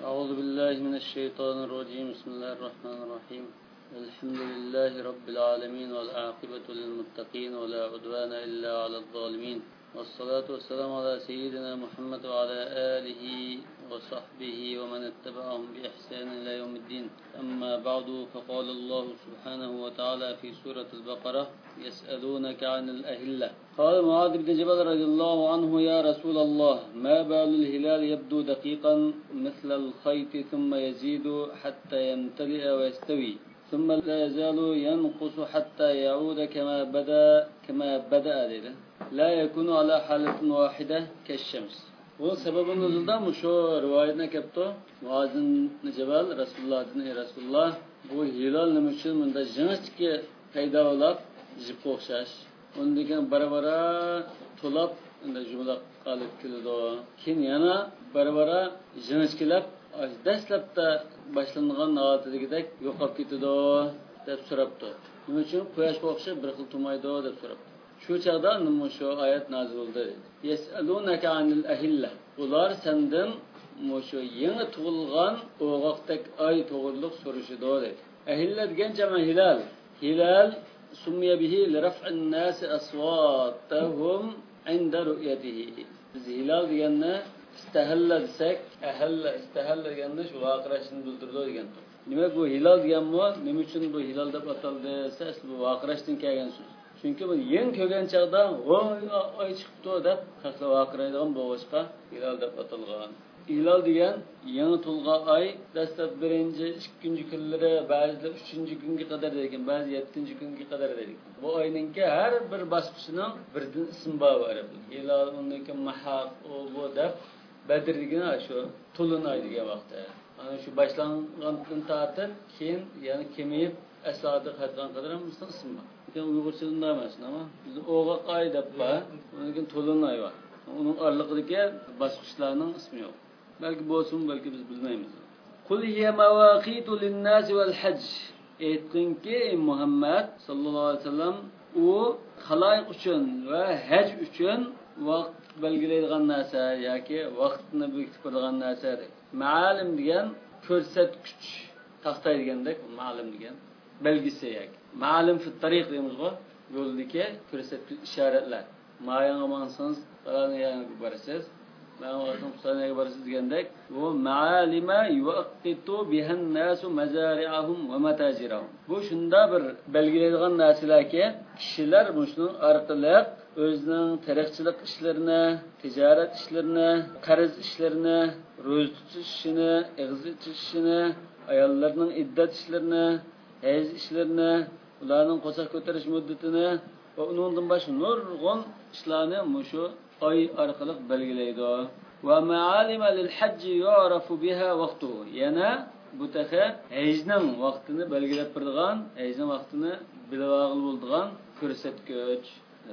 أعوذ بالله من الشيطان الرجيم بسم الله الرحمن الرحيم الحمد لله رب العالمين والعاقبة للمتقين ولا عدوان إلا على الظالمين والصلاة والسلام على سيدنا محمد وعلى آله وصحبه ومن اتبعهم بإحسان إلى يوم الدين أما بعد فقال الله سبحانه وتعالى في سورة البقرة يسألونك عن الأهلة قال معاذ بن جبل رضي الله عنه يا رسول الله ما بال الهلال يبدو دقيقا مثل الخيط ثم يزيد حتى يمتلئ ويستوي ثم لا يزال ينقص حتى يعود كما بدأ لا يكون على حالة واحدة كالشمس. Bu sebebin nuzuldan şu rivayetine kepto Muazin Cebel Resulullah bu hilal nima uchun bunda jinchki paydo bo'lib jibga o'xshash undan bara to'lab unda jumla qolib keladi keyin yana bara jinchkilab dastlabda boshlangan holatidagidek yo'qolib ketadi deb so'rabdi. Nima uchun quyoshga o'xshab bir xil turmaydi deb so'rabdi. Şu çağda şu ayet nazil oldu. Yes'alunaka anil ahilla. Ular senden şu yeni tug'ilgan o'g'oqdek ay to'g'riliq so'rashidi dedi. Ahilla degan jama hilal. Hilal summiya bihi li raf'in nas aswatahum 'inda ru'yatihi. Biz hilal deganni istahalla desak, istahalla deganni shu vaqirashni bildirdi degan. Nima bu hilal deganmi? Nima uchun bu hilal deb ataldi desa, bu vaqirashdan kelgan so'z. Çünkü bu yeni kögen çağda ay çıktı deb xalqlar vaqiraydigan bo'g'ishqa hilal deb atalgan. Hilal degan yeni tug'ilgan ay dastlab 1-2 kunlari, ba'zida 3-kunga qadar ekan, ba'zi 7-kunga qadar ekan. Bu oyninki har bir bosqichining birdan ismi bor. Hilal undan mahaq bu deb Bedir degan shu to'lin oy degan vaqtda. Ana shu boshlangandan tortib keyin yana kemayib aslida qatgan qadar ham ismi bor. Uyg'urchasida emasmi ama biz o'g'oq ay deb bor, undan to'lin oy bor. Uning oraliqdagi bosqichlarning ismi yo'q. Balki bo'lsin, balki biz bilmaymiz. Qul hiya mawaqitu lin-nas wal-hajj. Aytdinki Muhammad sallallohu alayhi vasallam u xaloyiq uchun va haj uchun vaqt belgilaydigan narsa yoki vaqtni bekitib qo'ygan narsa. Ma'alim degan ko'rsatkich, taqtay degandek ma'alim degan belgisi yoki ma'lum fi tariq deymiz-ku, yo'ldagi ko'rsatuvchi ishoratlar. Ma'yanga mansangiz, falon yerga borasiz, ma'lumotga borasiz degandek, bu ma'alima yuqitu bihan nasu mazari'ahum va matajirahum. Bu shunda bir belgilaydigan narsalarki, kishilar shuning orqali o'zining tariqchilik ishlarini, tijorat ishlarini, qarz ishlarini, ro'za tutish ishini, ig'zi tutishini, ayollarning iddat ishlarini, hayz ishlarini, ularning qo'saq ko'tarish muddatini va undan boshqa nurg'un ishlarni shu oy orqali belgilaydi. Va ma'alima lil hajj yu'rafu biha vaqtuhu. Yana bu taqa hajning vaqtini belgilab turgan, hajning vaqtini bilag'il bo'lgan ko'rsatkich.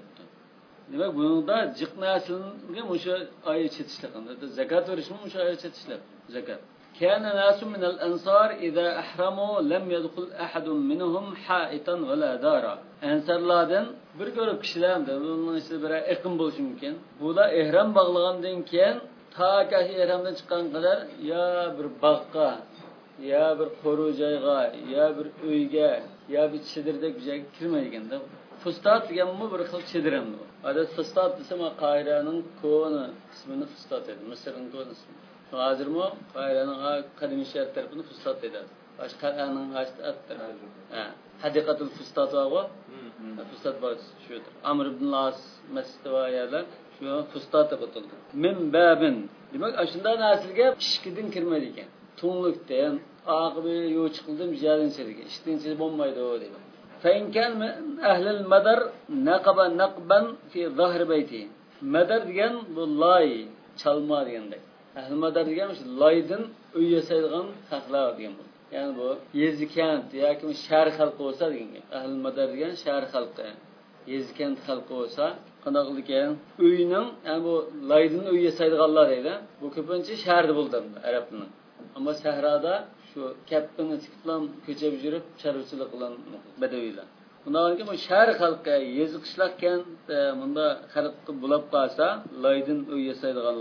Demak, bunda jiq naslga shu oy chetishliqanda zakat berishmi shu oy chetishlar. Zakat. كان ناس من الأنصار إذا أحرموا لم يدخل أحد منهم حائطا ولا دارا. Ensarlardan bir görüp kişilerdi. Bunun işte bir yakın buluşu mümkün. Bu da ihram bağlığından keyin ta ki ihramdan çıkan kadar ya bir bakka, ya bir koru joyga, ya bir uyga, ya bir çedirdek bir joyga kirmaydigan da. Fustat deganmi bir xil chediramdi. Adat fustat desam Qohironing ko'ni ismini fustat edi. Misrning ko'ni ismi. Hozirmi Qohironing qadimiy shahar tarafini fustat dedi. Boshqalarning atdir. Hadiqatul fustat va fustat bor shudir. Amr ibn Las masjidi va yerlar shu fustat deb ataldi. Min babin. Demak, shunda naslga ishkidan kirmaydi ekan. Tunlikdan, oqibi yo'q chiqildim jalinchiligi. Ishtinchi bo'lmaydi dedi. فإن كان من أهل المدر نقب نقبا في ظهر بيته. Madar degan bu loy, chalma degandek. Ahl madar degan shu loydan uy yasaydigan xalqlar degan bu. Ya'ni bu yezikant yoki shahar xalqi bo'lsa degan. Ahl madar degan shahar xalqi. Yezikant xalqi bo'lsa, qanday ekan? Uyning, ya'ni bu loydan uy yasaydiganlar deydi. Bu ko'pincha shaharda bo'ldi arabning. Ammo sahroda şu kapını tiklan ko'chab yurib chorvachilik qilgan badaviylar. Bundan keyin bu shahar xalqi yeziqishlarkan bunda xalq bulab qolsa, loydan uy yasaydiganlar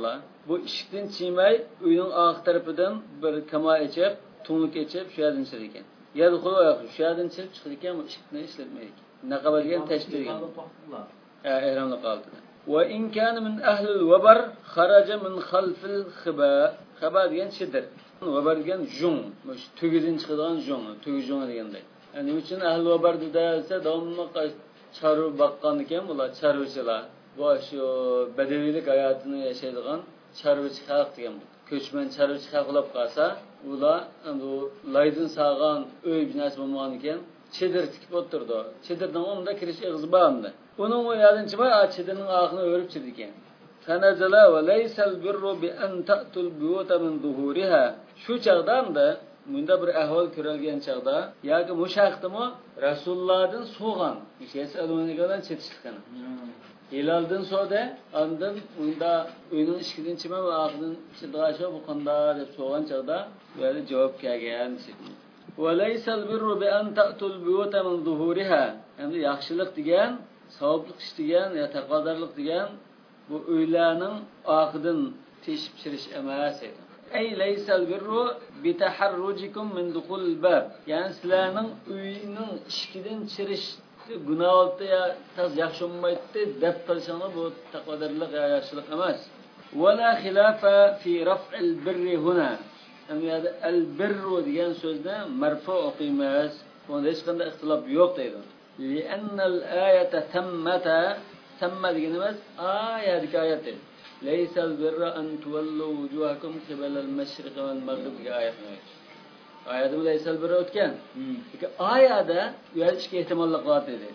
bu eshikdan chiymay uyning orqa tarafidan bir kamo ichib tunlik ichib shu yerdan chiqar ekan shu yerdan chiqib chiqar ekan bu eshikni ishlatmaydi naqaba degan tashdirgan ehramli qoldi va in kana min ahli al-wabar kharaja min khalf al-khiba khiba degan chidir vabar degan jung tugidan chiqadigan tugi jung deganday yani uchun ahli vabar desa davomli chorva boqqan ekan bular chorvachilar bu shu badaviylik hayotini yashaydigan chorvachi xalq degan ko'chman chorvachi xalq bo'lib qolsa ular bu laydin sog'an uy binasi bo'lmagan ekan chidir tikib o'tirdi chidirdan unda kirish ig'zi bordi uning u yerdan chiqmay chidirning oxini o'rib chirdi ekan fanazala va laysal birru bi an ta'tul buyuta min zuhuriha shu chaqdanda bunda bir ahvol ko'rilgan chaqda yoki mushaqdimi rasulullohdan so'g'an yasalunigadan chetishgan hilaldan so'da andan unda uyning eshigidan chiqmay va oxidan chidg'asho bu qanday deb so'g'an chaqda yana javob kelgan va laysal birru bi an ta'tul buyuta min zuhuriha endi yaxshilik degan savoblik ish degan yo taqvodorlik degan bu uylarning oxidan teshib chirish emas edi ay laysal birru bi taharrujikum min dukhul bab yani sizlarning uyning eshigidan chirish gunoh oldi ya taz yaxshi bo'lmaydi deb qilsangiz bu taqvodorlik yo yaxshilik emas wala khilafa fi raf'il birri huna yani al birru degan so'zni marfu o'qiymiz bunda hech qanday ixtilof yo'q deydi لأن الآية ثم دينمز آيات ليس البر أن تولوا وجوهكم قبل المشرق والمغرب آيات ليس البر أتكلم آيات يعيش كاحتمال لقوات ده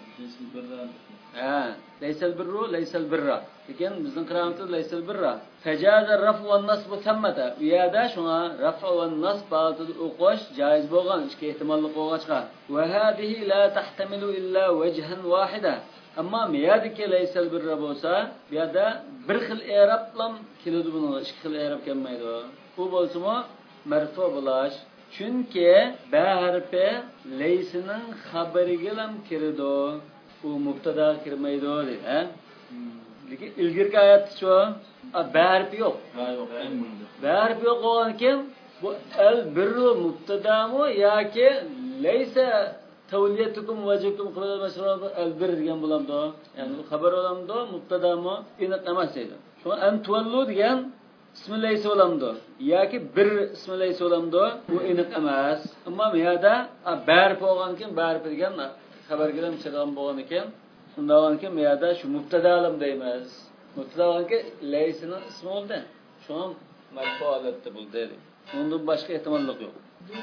ليس البر لكن بزن قرامته ليس البر فجاز الرفع والنصب ثمة ويادا شونا رفع والنصب بعض الأقوش جائز بوغان كاحتمال لقوات وهذه لا تحتمل إلا وجها واحدا أما ميادك ليس البر بوسا بيادا برخل إعراب لم كيلو بنو إشكال إعراب كم يدو هو بولسمو مرفوع بلاش çünkü B harfi leysinin haberi gelam kirdo u mubtada kirmaydi dedi ha lekin ilgirki ayat şu B harfi yok B harfi yok olan kim bu el birru mubtada mı ya ki leyse tavliyetukum vecikum qilal mashruat el bir degan bo'lamdi ya'ni bu xabar bo'lamdi mubtada mı aniq emas edi şu an tuvallu degan ismlaysa bo'lamdi yoki bir ismlaysa bo'lamdi bu aniq emas ammo bu yerda barf bo'lgan ekan barf degan xabar bilan chiqqan bo'lgan ekan shunday bo'lgan ekan bu yerda shu mubtadalim deymiz mubtada bo'lganki laysini ismi bo'ldi shu ham marfu holatda bo'ldi dedi bundan boshqa ehtimollik yo'q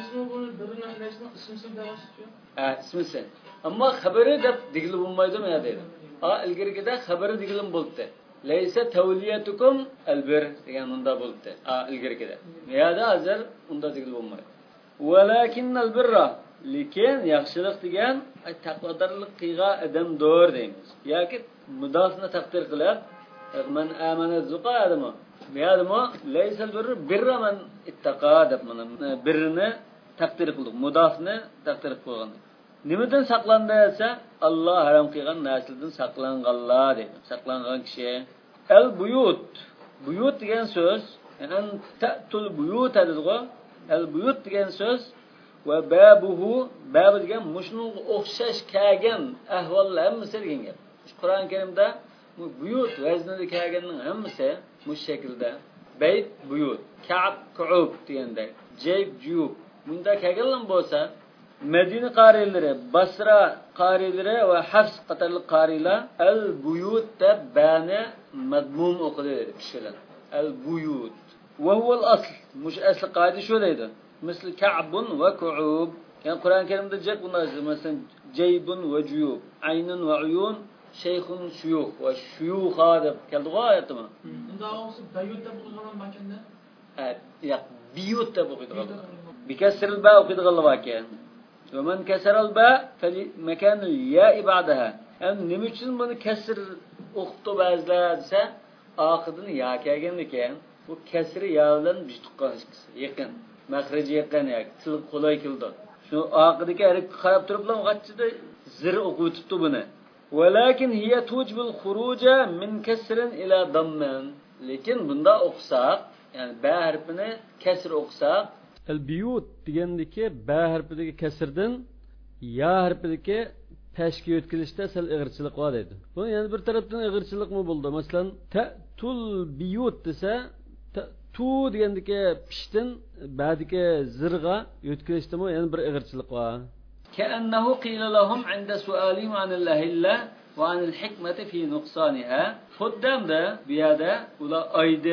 ismisi ammo xabari deb digli bo'lmaydi bu yerda ilgarigida xabari diglim bo'ldi laysa tavliyatukum albir degan unda bo'ldi ilgarigida yerda hozir unda digli bo'lmaydi walakinnal birra lekin yaxshilik degan taqvodorlik qilgan odamdir deymiz yoki mudofni taqdir qilib man amana zuqadimi ya'ni laysal birru birra man ittaqa deb mana birni taqdir qildik mudofni taqdir qilgan nimadan saqlandi desa Alloh harom qilgan narsadan saqlanganlar deydi saqlangan kishi al buyut degan so'z an ta'tul buyut dedigo al buyut degan so'z va babuhu bab degan mushunga o'xshash kelgan ahvollar hammasi degan gap Qur'on Karimda bu buyut vaznida kelganning hammasi bu shaklda bayt buyut ka'b ku'ub deganday jayb juyub bunda kelgan bo'lsa Medine qarilari, Basra qarilari va Hafs qatorli qarilar al-buyut deb bani madmum o'qidi kishilar. Al-buyut. Va huwa al-asl. Mush asl qoida shu deydi. Misli ka'bun va ku'ub. Yani Qur'on Karimda jaq bunday masalan jaybun va juyub, aynun va uyun, shaykhun shuyukh va shuyukha deb keldi oyatimi? Unda o'zi bayut deb o'qigan makanda? Yo'q, biyut deb o'qigan. Bikasr al-ba o'qigan ekan. ومن كسر الباء فمكان الياء بعدها يعني nima uchun buni kasr o'qitib ba'zilar desa oxirini ya kelgan ekan bu kasri ya bilan bitiqqa yaqin maxraji yaqin til qulay keldi shu oxidagi harfga qarab turib bilan g'achchida zir o'qitibdi buni ولكن هي توجب الخروج من كسر الى ضم lekin bunda o'qisak, ya'ni ba harfini kasr o'qisak, al-biyut degandagi ba harfidagi kasrdan ya harfidagi pashga o'tkazishda sal ig'irchilik bor edi. Bu yana bir tarafdan ig'irchilikmi bo'ldi? Masalan, ta'tul biyut desa, tu degandagi pishdan ba'dagi zirga o'tkazishdami yana bir ig'irchilik bor. Ka'annahu qila lahum 'inda su'alihim 'an al-ahilla va 'an al-hikmati fi nuqsaniha. Xuddamda bu yerda ular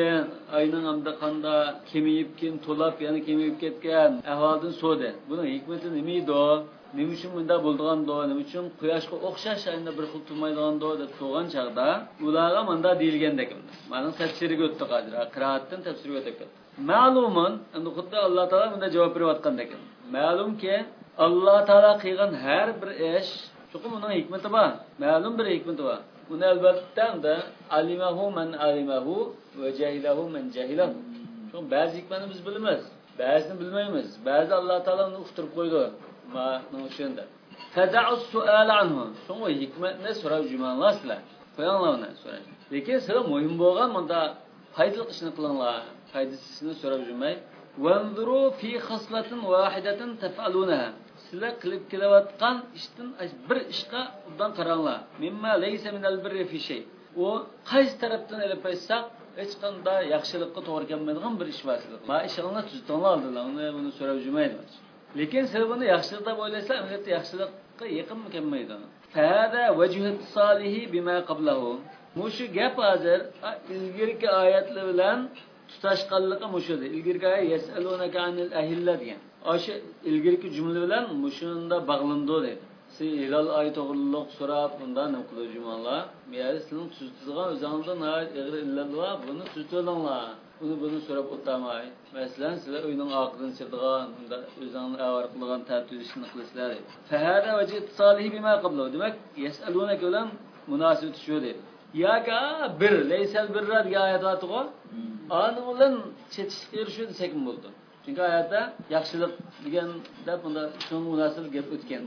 ayning hamda qanda kemiyib to'lab, yana kemiyib ketgan ahvoldan so'di. Buning hikmati nima edi? Nima uchun bunda bo'lgandi? Nima uchun quyoshga o'xshash ayni bir xil turmaydigandi deb so'rgan chaqda ularga menda deyilgandek. Mening tafsiriga o'tdi hozir. Qiraatdan tafsirga o'tdi. Ma'lumun, endi xuddi Alloh taolo bunda javob berayotgandek. Ma'lumki Alloh taolo qilgan har bir ish, chuqur uning hikmati bor. Ma'lum bir hikmati bor. Uni albatta alimahu man alimahu va jahilahu man jahilahu. Shu ba'zi hikmatni biz bilamiz, ba'zini bilmaymiz. Ba'zi Alloh taolo uni uqtirib qo'ydi. Mana shunda. Fada'u su'al anhu. Shu hikmatni so'rab jumanlasizlar. Qo'yinglarni so'rang. Lekin sizlar muhim bo'lgan bunda foydali ishni qilinglar. Foydasini so'rab jumay. Wanzuru fi khaslatin wahidatin taf'alunaha. Sizlar qilib kelayotgan ishdan bir ishga undan qaranglar. Mimma laysa minal birri fi shay. O qaysi tarafdan olib qo'ysak, hech qanday yaxshilikqa to'g'ri kelmaydigan bir ish var sizlar. Ma ishingni tuztinglar aldilar. Uni so'rab jumaydi. Lekin siz buni yaxshilik deb o'ylaysiz, albatta yaxshilikqa yaqin kelmaydi. Fada wajhut solihi bima qablahu. Mushu gap hozir ilgirki oyatlar bilan tutashqanligi mushudir. Ilgirki oyat yasalunaka anil ahilla degan. O'sha ilgirki jumla bilan mushunda bog'landi dedi. Siz hilal oy to'g'riliq so'rab bundan nima qilib jumanlar? Men sizning tuztilgan o'zingizdan oyat ig'ir illatlar buni tuztilinglar. Bunu so'rab o'tamay. Masalan, sizlar uyning oqidan chiqadigan, unda o'zingizning avar qilgan tartibini qilasizlar. Fahada wajid solihi bima qablu. Demak, yasalunaka bilan munosabati shu dedi. Yoki bir laysal birra degan oyat bor. Ani bilan chetishga erishdi desak bo'ldi. Chunki oyatda yaxshilik deganda bunda shunga munosib gap o'tgan.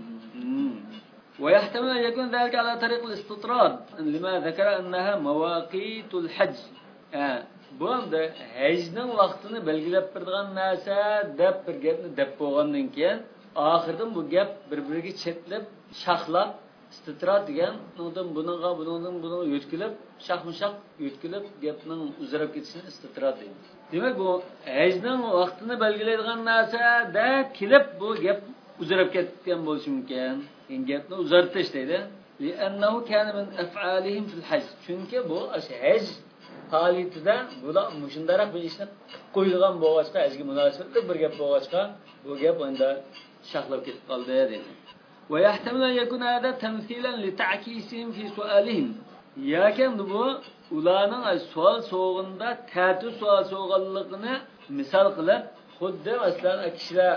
ويحتمل أن يكون ذلك على طريق الاستطراد لما ذكر أنها مواقيت الحج. Bu hamda hajning vaqtini belgilab turgan narsa deb bir gapni deb qo'ygandan keyin oxirdan bu gap bir-biriga chetlab, shaxlab, istitrat degan, undan bunga yo'tkilib, shaxmushaq yo'tkilib gapning uzrab ketishini istitrat deydi. Demak bu hajning vaqtini belgilaydigan narsa deb kelib bu gap uzrab ketgan bo'lishi mumkin. Gapni uzartish deydi. Li'annahu kana min af'alihim fil hajj. Chunki bu haj holatida bular mushundaroq bir ishni qo'yilgan bo'g'achqa, azgi munosabatli bir gap bo'g'achqa, bu gap unda shaxlab ketib qoldi dedi. Va yahtamil an yakuna hada tamthilan li ta'kisihim fi su'alihim. Yakan bu ularning savol so'g'inda ta'tu savol so'g'anligini misol qilib, xuddi masalan kishilar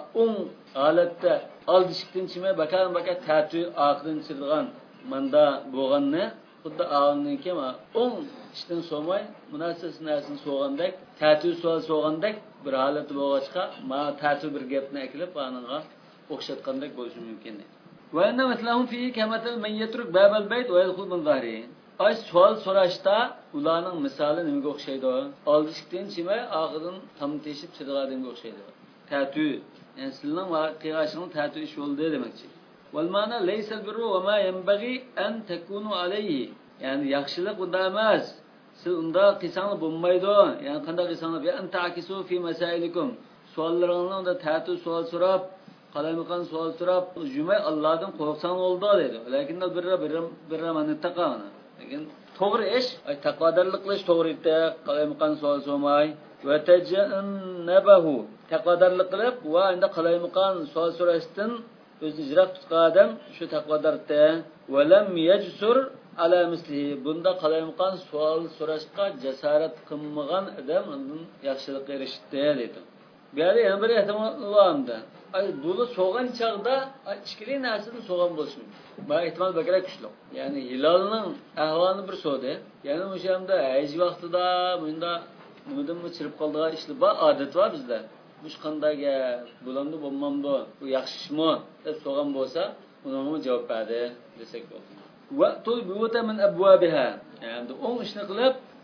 holatda oldishikdan chimay bakar ta'tu oqidan chirgan manda bo'lganni xuddi avvalniki ishdan so'may munosib narsani so'g'andek, ta'tu savol so'g'andek bir holati bo'lg'achqa, ta'tu bir gapni aklib aniga o'xshatgandek bo'lishi mumkin. Va inna maslahum fi kamatal man yatruk babal bayt va yadkhul min zahri. Ay savol so'rashda ularning misoli nimaga o'xshaydi? Oldishikdan chimay oqidan tam teshib chirg'adimga o'xshaydi. Ta'tu, ya'ni sizning qiyashning ta'tu ish bo'ldi demakchi. Wal ma'na laysa al-birru wa ma yanbaghi an takunu alayhi. Yani yaxshilik unda emas. Siz unda qilsangiz bo'lmaydi. Yani qanday qilsangiz bi antakisu fi masailikum. Savollaringizni unda ta'tu savol so'rab, qalaymiqan savol so'rab, jumay Allohdan qo'rqsan bo'ldi dedi. Lekin birra man taqana. Lekin to'g'ri ish, taqvodorlik qilish to'g'ri edi. Qalaymiqan savol so'ramay va tajannabahu. Taqvodorlik qilib va endi qalaymiqan savol so'rashdan o'zini jiroq tutgan shu taqvodorda va lam yajsur ala mislihi. Bunda qalaymiqan savol so'rashga jasorat qilmagan odam undan yaxshilikka erishdi dedi. Bu yerda yana bir ehtimol borda. Buni so'g'an chaqda ichkili narsani so'g'an bo'lishi mumkin. Bu ehtimol bakara kuchli. Ya'ni hilolning ahvolini bir so'di. Ya'ni o'shamda haj vaqtida bunda nimadan chirib qoldigan ishlar bor, odat bor bizda. Bu qanday gap, bulamda bo'lmamdi, bu yaxshimi deb so'g'an bo'lsa, unga javob berdi desak bo'ladi. Waqtul buyuta min abwabiha. Endi o'ng ishni qilib,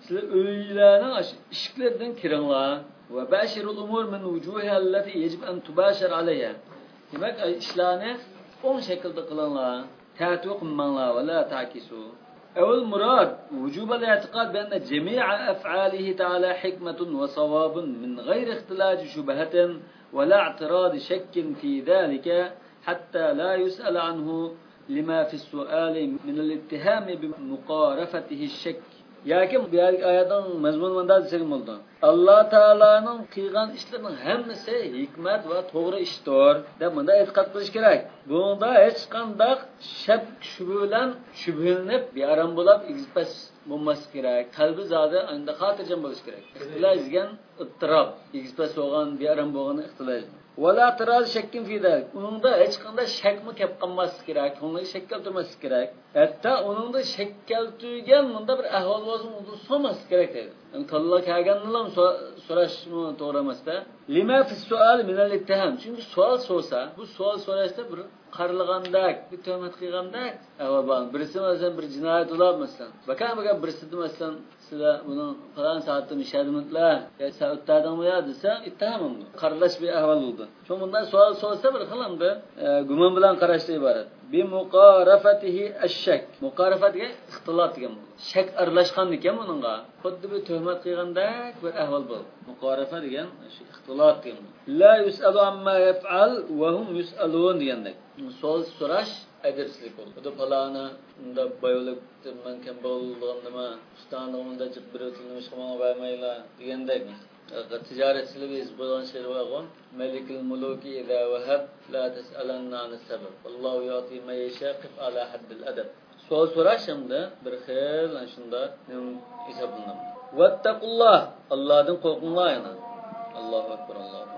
sizlar uylarning eshiklaridan kiringlar. Va bashirul umur min wujuhiha allati yajib an tubashar alayha. Demak, ishlarni o'ng shaklda qilinglar. Ta'tu qilmanglar va la ta'kisu. أول مراد وجوب الاعتقاد بأن جميع أفعاله تعالى حكمة وصواب من غير اختلاج شبهة ولا اعتراض شك في ذلك حتى لا يسأل عنه لما في السؤال من الاتهام بمقارفته الشك. Yakim bu oyatning mazmunida desak bo'ldi. Alloh taolaning qilgan ishlarining hammasi hikmat va to'g'ri ishdir deb bunda e'tiqod qilish kerak. Bunda hech qanday shak bilan shubhalanib bearam bo'lib egizpas bo'lmasi kerak. Qalbi zodi unda xotirjam bo'lish kerak. Ixtiloj degan ittirob, egizpas bo'lgan, bearam bo'lgan ixtiloj. Wala tiraz shakkin fida. Uningda hech qanday shakmi kelib qolmaslik kerak. Ko'ngilga shak keltirmaslik kerak. Hatto uningda shak keltirgan bunda bir ahvol bo'lsa, uni so'maslik kerak deydi. Yani Alloh kelganini ham so'rashmi to'g'ri emas-da. Lima fi su'al min al-ittiham. Chunki savol so'rasa, bu savol so'rashda bir qarilgandek, bir tuhmat qilgandek ahvol bor. Birisi masalan bir jinoyat bo'lib masalan. Bakan birisi masalan sizlar buni falon soatda mishadimlar, ya soatdadimi ya desa, ittiham qaralash bir ahvol bo'ldi. Shu bundan savol so'rasa bir qilamda gumon bilan qarashda iborat. Bi muqarafatihi ash-shak. Muqarafatga ixtilof degan. Shak aralashgan ekan buningga. Xuddi bir tuhmat qilgandek bir ahvol bor. Muqarafa degan shu ixtilof degan. La yusalu amma yaf'al va hum yusalun degandek. Savol so'rash adabsizlik bo'ldi. Bu falana unda bayolib men kim bo'lgan nima, ustanligimda chiqib bir o'tilmish qilmay bermaylar degandek. Tijoratchilik bo'lgan şey var. Melikul muluki iza vahab la tas'alanna anis sabab. Allohu yati ma yashaqif ala haddil adab. Savol so'rashimda bir xil shunda hisoblanadi. Vattaqulloh, Allohdan qo'rqinglar yana. Allohu akbar, Allohu akbar.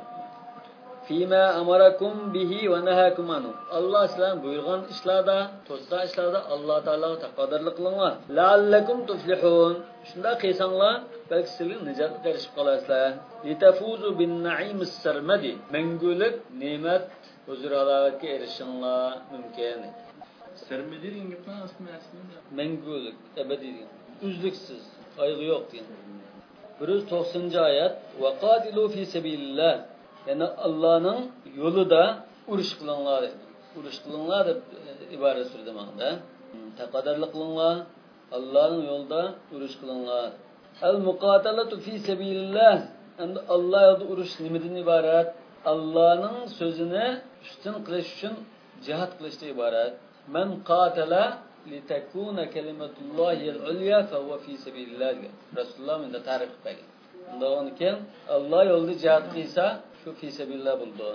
Fima amarakum bihi va nahakum anhu. Alloh sizlarga buyurgan ishlarda, to'sgan ishlarda Alloh taologa taqodirlik qilinglar. La'allakum tuflihun. Shunda qilsanglar, balki sizlar nijotga erishib qolasizlar. Litafuzu bin na'imis sarmadi. Mangulik ne'mat huzur-halovatga erishinglar mumkin. Sarmadi degan gapni aslida mangulik, abadiy. Uzluksiz, ayg'i yo'q degan. 190-oyat. Va qatilu fi sabilillah. Yani Allah'ın yolunda uruş kılınlar. Uruş kılınlar da ibaret sürdü manda. Takadarlı kılınlar. Allah'ın yolunda uruş kılınlar. El-mukatelatu fi sebilillah. Yani Allah yolunda uruş nimeden ibaret? Allah'ın sözüne üstün kılış için cihat kılışta ibaret. Men qatala litekuna kelimetullahiyel ulya fehuve fi sebilillah. Resulullah min de tarif peki. Ondan ki Allah yolunda cihat kıysa şu fisebillah buldu.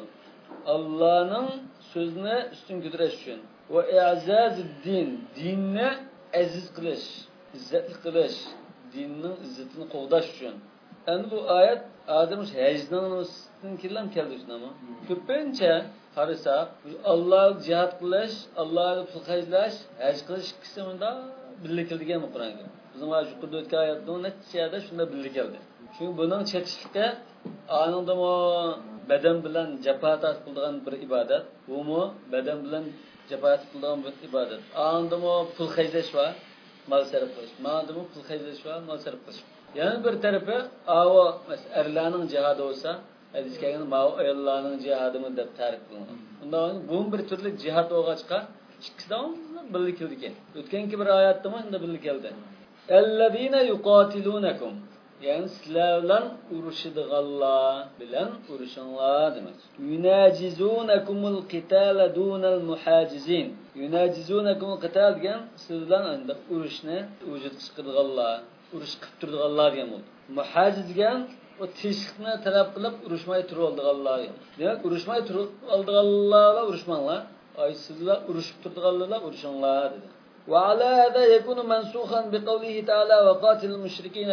Allah'ın sözüne üstün güdüreş için. Ve i'zazid-din. Dinne aziz kılış, izzetli kılış. Dininin izzetini kovdaş için. Yani bu ayet adamın hecdanımızın kirlen keldi için ama. Köpünce karısa Allah'a cihat kılış, Allah'a fılkaylaş, hec kılış kısmında birlik keldigen mi Kur'an'da? Bizim şu kudretki ayetinin neticede şunda birlik geldi. Çünkü bunun çetişlikte anında mı beden bilen cepaat kıldıgan bir ibadet, bu mu beden bilen cepaat kıldıgan bir ibadet. Anında mı pul xeyleş var, mal sarf kılış. Anında mı pul xeyleş var, mal sarf kılış. Yani bir tarafı o erlerinin cihadı olsa, hadis kelgan ma ayollarning jihadimi deb tarif qilingan. Undan bu bir turli jihad o'g'achqa ikkisidan birlik keldi ekan. O'tganki bir oyatda mana birlik keldi. Ellezina yuqatilunakum. Yani sizlardan urushidiganlar bilan urushinglar demak. Yunajizunakumul qitala dunal muhajizin. Yunajizunakumul qital degan sizlardan anda urushni vujud chiqarganlar, urush qilib turganlar degan bo'ldi. Muhajiz degan o teshikni talab qilib urushmay turib oldiganlar. Demak, urushmay turib oldiganlarga urushmanglar. Ay sizlar urushib turganlarga urushinglar dedi. وعلى هذا يكون منسوخا بقوله تعالى وقاتل المشركين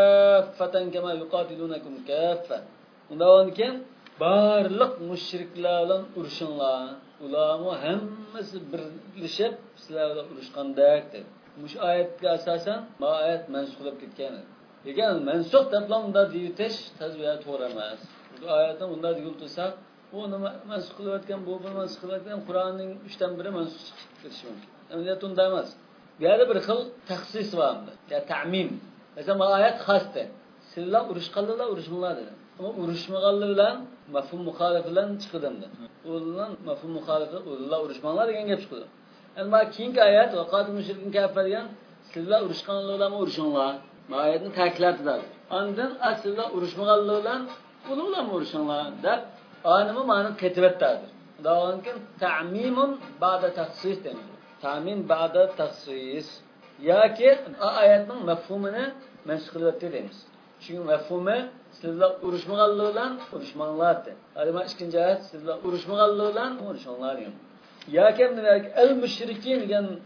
كافة كما يقاتلونكم كافة. Ondan keyin barliq mushriklar bilan urushinglar. Ularni hammasi birlashib sizlar bilan urushgandek dedi. Bu oyatga asosan bu oyat mansux bo'lib ketgan. Lekin mansux deb unda deyitish tazviya to'g'ri emas. Bu oyatni unda deyilsa, bu nima mansux qilayotgan, bu mansux qilayotgan Qur'onning 3dan biri mansux chiqib ketishi mumkin. Amaliyat unda emas. Bu yerda bir xil taxsis var. Ya ta'mim. Mesela ayet hastı. Sizler uruşqanlar uruşmanglar dedi. Ama uruşmaganlar bilan mafhum muhalif bilan chiqdimdi. Ular mafhum muhalif ular uruşmanglar degan gap chiqdi. Endi bak keyingi ayet vaqatul mushrikin kafir degan sizlar uruşqanlar bilan uruşinglar. Bu ayetni ta'kidladi. Ondan aslida uruşmaganlar bilan ular uruşinglar deb animi ma'no ketibetdi. Davonkin ta'mimun ba'da takhsis denildi. Ta'min ba'da takhsis. Yoki oyatning mafhumini mansukh qilyapti deymiz. Çünkü mefhumu sizler uruşmaganlığıyla uruşmanlardı. Hadi ben ikinci ayet sizler uruşmaganlığıyla uruşmanlar diyor. Ya kendine el müşrikin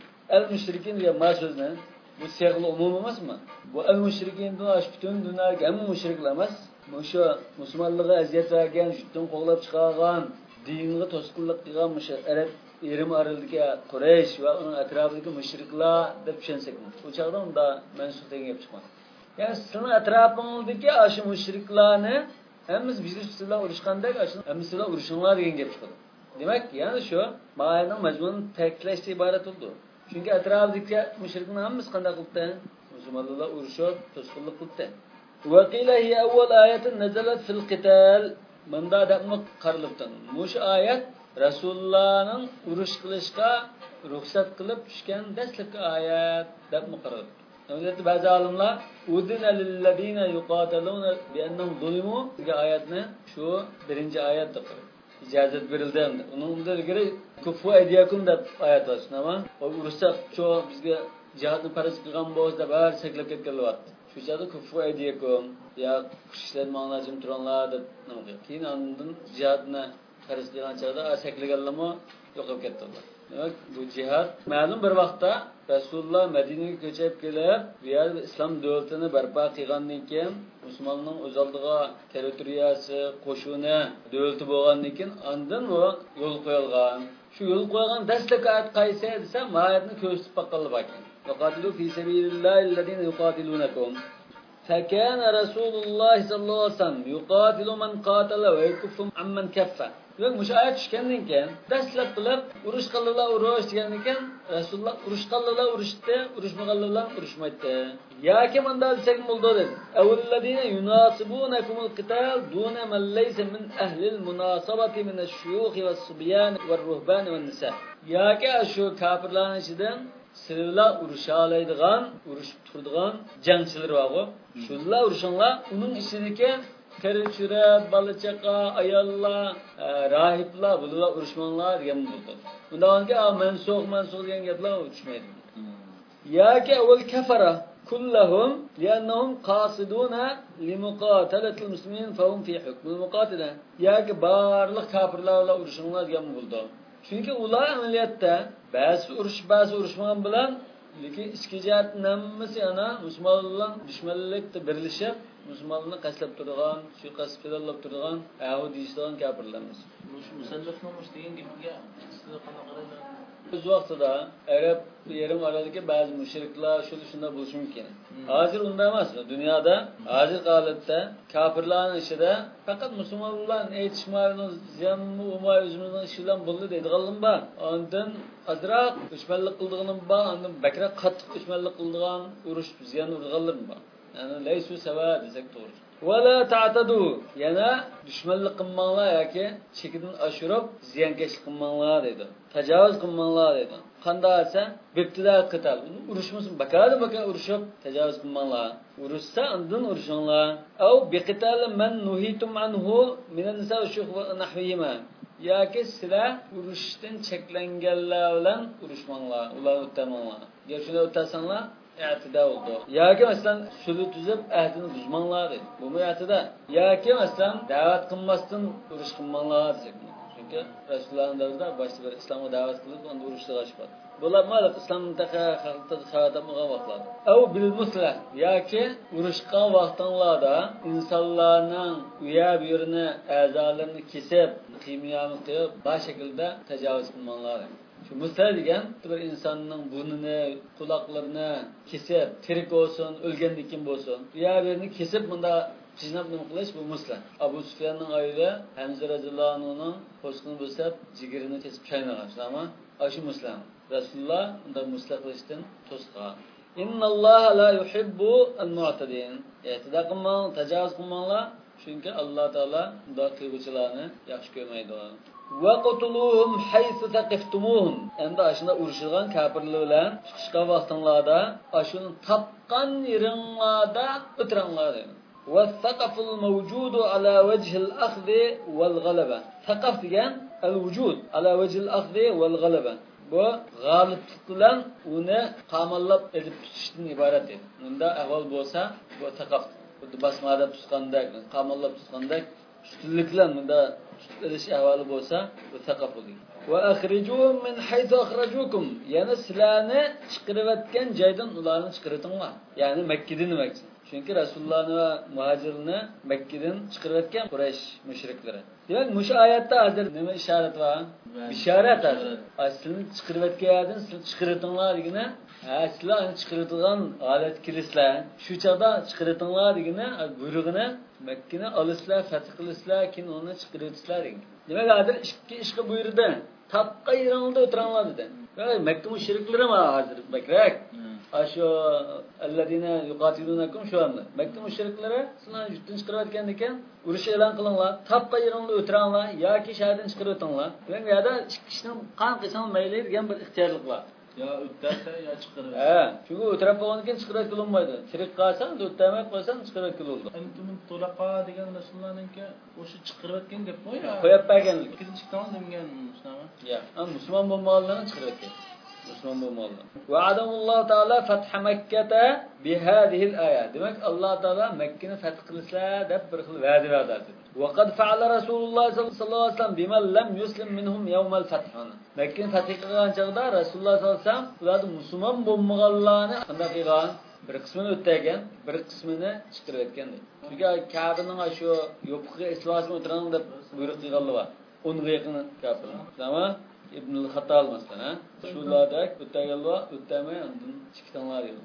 diye ma sözüne bu siyahlı umum olmaz mı? Bu el müşrikin de bütün dünyadaki en müşrikler emez. Şu Müslümanlığa eziyet vergen, jütten qoğlap çıkargan, dinine toskunluk qilgan Arab yerim aralındaki Kureysh ve onun etrafındaki müşrikler deb tushunsak. O çağda onda mensup degan gap chiqmadi. Yani sizin etrafınızdaki aşı müşriklarni hemiz bizi sizler uruşqandek hemiz sizler uruşinglar degan gap chiqadi. Demek yani şu ma'noning mazmunini ta'kidlashga iborat bo'ldi. Çünkü etrafındaki müşriklar hemiz qanday qildi? Musulmonlar urushib, to'sqinlik qildi. Wa qila hiya awwal ayatin nazalat fil qital. Bunda daqmi qarilibdi. Mush oyat Rasulullohning urush qilishga ruxsat qilib tushgan dastlabki oyat daqmi qarilibdi. Öyleyse bazı alimler udina lillezine yuqatiluna bi'annahum zulimu degan oyatni shu birinchi oyatda qo'ydi. İcazet verildi endi. Undan ilgari kufu aydiyakum deb oyat bor. Nima? O urushda shu bizga jihadni farz qilgan bo'lsa bari saklab ketganlar bor. Shu yerda kufu aydiyakum ya kishlar ma'nojim turanlar deb nima qildi. Keyin undan jihadni farz qilgan chog'da saklaganlarmi yo'qolib ketdilar. Demek bu cihat ma'lum bir vaqtda Rasululloh Madinaga ko'chib kelib, bu yerda islom davlatini barpo qilgandan keyin musulmonning o'z oldiga territoriyasi, qo'shuni, davlati bo'lgandan keyin ondan u yo'l qo'yilgan. Shu yo'l qo'ygan dastlabki oyat qaysi desa, ma'yatni ko'rsatib baqqanlar ekan. Faqatilu fi sabilillahi allazina yuqatilunakum. فكان رسول الله صلى الله عليه وسلم يقاتل من قاتل ويكف عمن كف. Demek müşahit düşkenliğin ki, dastlab qilib urush qildilar, urush degandan keyin Rasululloh urush qildilar, urushdi, urushmaganlar urushmaydi. Yoki manda desak bo'ldi dedi. Avvalladina yunasibunakumul qital duna man laysa min ahli al-munasabati min ash-shuyukh was-subyan war-ruhban wan-nisa. Yoki shu kafirlarning ichidan sizlar urushalaydigan, urushib turadigan jangchilar bor. Shunlar urushinglar, uning ichidagi Karışıra, balıçaka, ayallar, rahiplar, bunlar uruşmanlar degan bo'ldi. Bundan ki mensuq degan gaplar uçmaydi. Ya ki evvel kafara kullahum liannahum qasiduna limuqatalatil muslimin fahum fi hukmil muqatala. Ya ki barliq kafirlarla uruşmanlar degan bo'ldi. Çünkü ular amaliyotda ba'zi urushmagan bilan lekin ichki jihatdan hammasi ana musulmonlar dushmanlikda birlashib Müslümanlarını qaslab turgan, shu qasb qilib turgan, avu deyishdan gapiramiz. Musallafni mush degan gapga sizlar qanday qaraysiz? O'z vaqtida Arab yerim oralidagi ba'zi mushriklar shunda bo'lishi mumkin. Hozir unda emas. Dunyoda hozir holatda kafirlarning ichida faqat musulmonlarning aytishmaydigan ziyonni umay o'zimizning ish bilan bo'ldi deydiganlar bor. Ondan azroq dushmanlik qildiganim bor, ondan bakroq qattiq dushmanlik qildigan, urush ziyon urganlar bor. Yani leysu seva desek doğru. Ve la ta'tadu. Yani düşmanlık kılmanlar yoki chekidan oshirib ziyankeşlik kılmanlar dedi. Tecavüz kılmanlar dedi. Qanday esa bibtida qital. Urushmasin, bakada urushib tecavüz kılmanlar. Urushsa undan urushinglar. Aw biqital man nuhitum anhu min an-nisa wa shuyukh wa nahwihima. Yoki sizlar urushdan cheklanganlar bilan urushmanglar, ularni o'tamanglar. Agar shuni o'tasanlar i'tida oldu. Yoki masalan sulh tuzib ahdini buzmanglar dedi. Bu i'tida. Yoki masalan da'vat qilmasdan urush qilmanglar dedi. Chunki Rasulullohning davrida boshqa bir islomga da'vat qilib, unda urushga chiqdi. Bular malik islomning xalqida vaqtlar. Aw bil muslah yoki urushqa vaqtlarda insonlarning uya birini a'zolarini kesib, qiyamni qilib, bu shaklda tajovuz qilmanglar. Şu muslah degan bir insonning burnini, quloqlarini kesib, tirik bo'lsin, o'lgandan keyin bo'lsin. Ya birini kesib bunda jinob nima qilish bu muslah. Abu Sufyanning ayoli Hamza roziyallohu anhuning qo'sqini bo'lsab, jigirini kesib chaynagan. Ama shu muslah. Rasululloh unda muslah qilishdan to'sgan. İnnallâhe la yuhibbu el-mu'tedin. İhtida qılmang, tecavüz qılmanglar. Çünkü Allah Teala da qilguvchilarni yaxshi ko'rmaydi. Va qutuluhum haythu taqiftumuhum. Endi ashunda urushilgan kafirlar bilan chiqishgan vaqtinglarda ashuni tapqan yeringlarda o'tiranglar dedi. Va saqaful mawjudu ala wajhil akhdi wal ghalaba. Saqaf degan al-wujud ala wajhil akhdi wal ghalaba. Bu g'oliblik bilan uni qamallab edib tutishdan iborat edi. Unda ahvol bo'lsa, bu taqaf. Bu basmada tutgandek, qamallab tutgandek ustunlik bilan bunda tutilish ahvoli bo'lsa, bu taqaf bo'ladi. Va akhrijuhum min haythu akhrajukum. Yana sizlarni chiqarayotgan joydan ularni chiqaratinglar. Ya'ni Makkadan demakchi. Çünkü Resulullah'ın ve muhacirini Mekke'den çıkarırken Kureyş müşriklere. Demek şu ayette hazır ne işaret var? İşaret hazır. Aslında çıkarırken yerden çıkartınlar yine. Aslında aynı çıkartılan alet kilisler. Şu çağda çıkartınlar yine buyruğuna Mekke'ne alışlar, fetih kılışlar, kin onu çıkartışlar yine. Demek hazır işki buyurdu. Tapka İran'da oturanlar dedi. Mekke müşrikleri mi hazır? Bekrek. Aşo ellezine yuqatilunakum şu anda. Mekke müşriklere sizlar yurtdan chiqarayotgan ekan, urush e'lon qilinglar, tapqa yeringlar o'tiranglar yoki shahardan chiqarib o'tinglar. Men bu yerda ikki kishining qan qilsam mayli degan bir ixtiyorlik bor. Ya o'tdasa ya chiqarib. Chunki o'tirib qolgandan keyin chiqarib qilinmaydi. Tirik qolsang, o'tmay qo'ysang chiqarib qilinadi. Antumun tulaqa degan Rasulullohninki o'sha chiqarayotgan gap qo'y. Qo'yib berganlik. Ikkinchi tomon degan musulmon. Ya, musulmon bo'lmaganlarni chiqarib ketdi. Müslüman bo'lmoqda. Va'adallohu taala fath Makkata bi hadhihi al-ayat. Demak Alloh taala Makkani fath qilishlar deb bir xil va'da berdi. Wa qad fa'ala Rasululloh sallallohu alayhi vasallam biman lam yuslim minhum yawm al-fath. Makkani fath qilgan chaqda Rasululloh sallallohu alayhi vasallam ularni musulmon bo'lmaganlarni qanday qilgan? Bir qismini o'tgan, bir qismini chiqarib o'tgan. Chunki Ka'baning shu yo'qiga islomni o'tirgan deb buyruq qilganlar bor. 10 ga yaqin kafirlar. Tamam? İbn-i Hatal mesela. Şularda öttegelva, ötteme andın çıktanlar yok.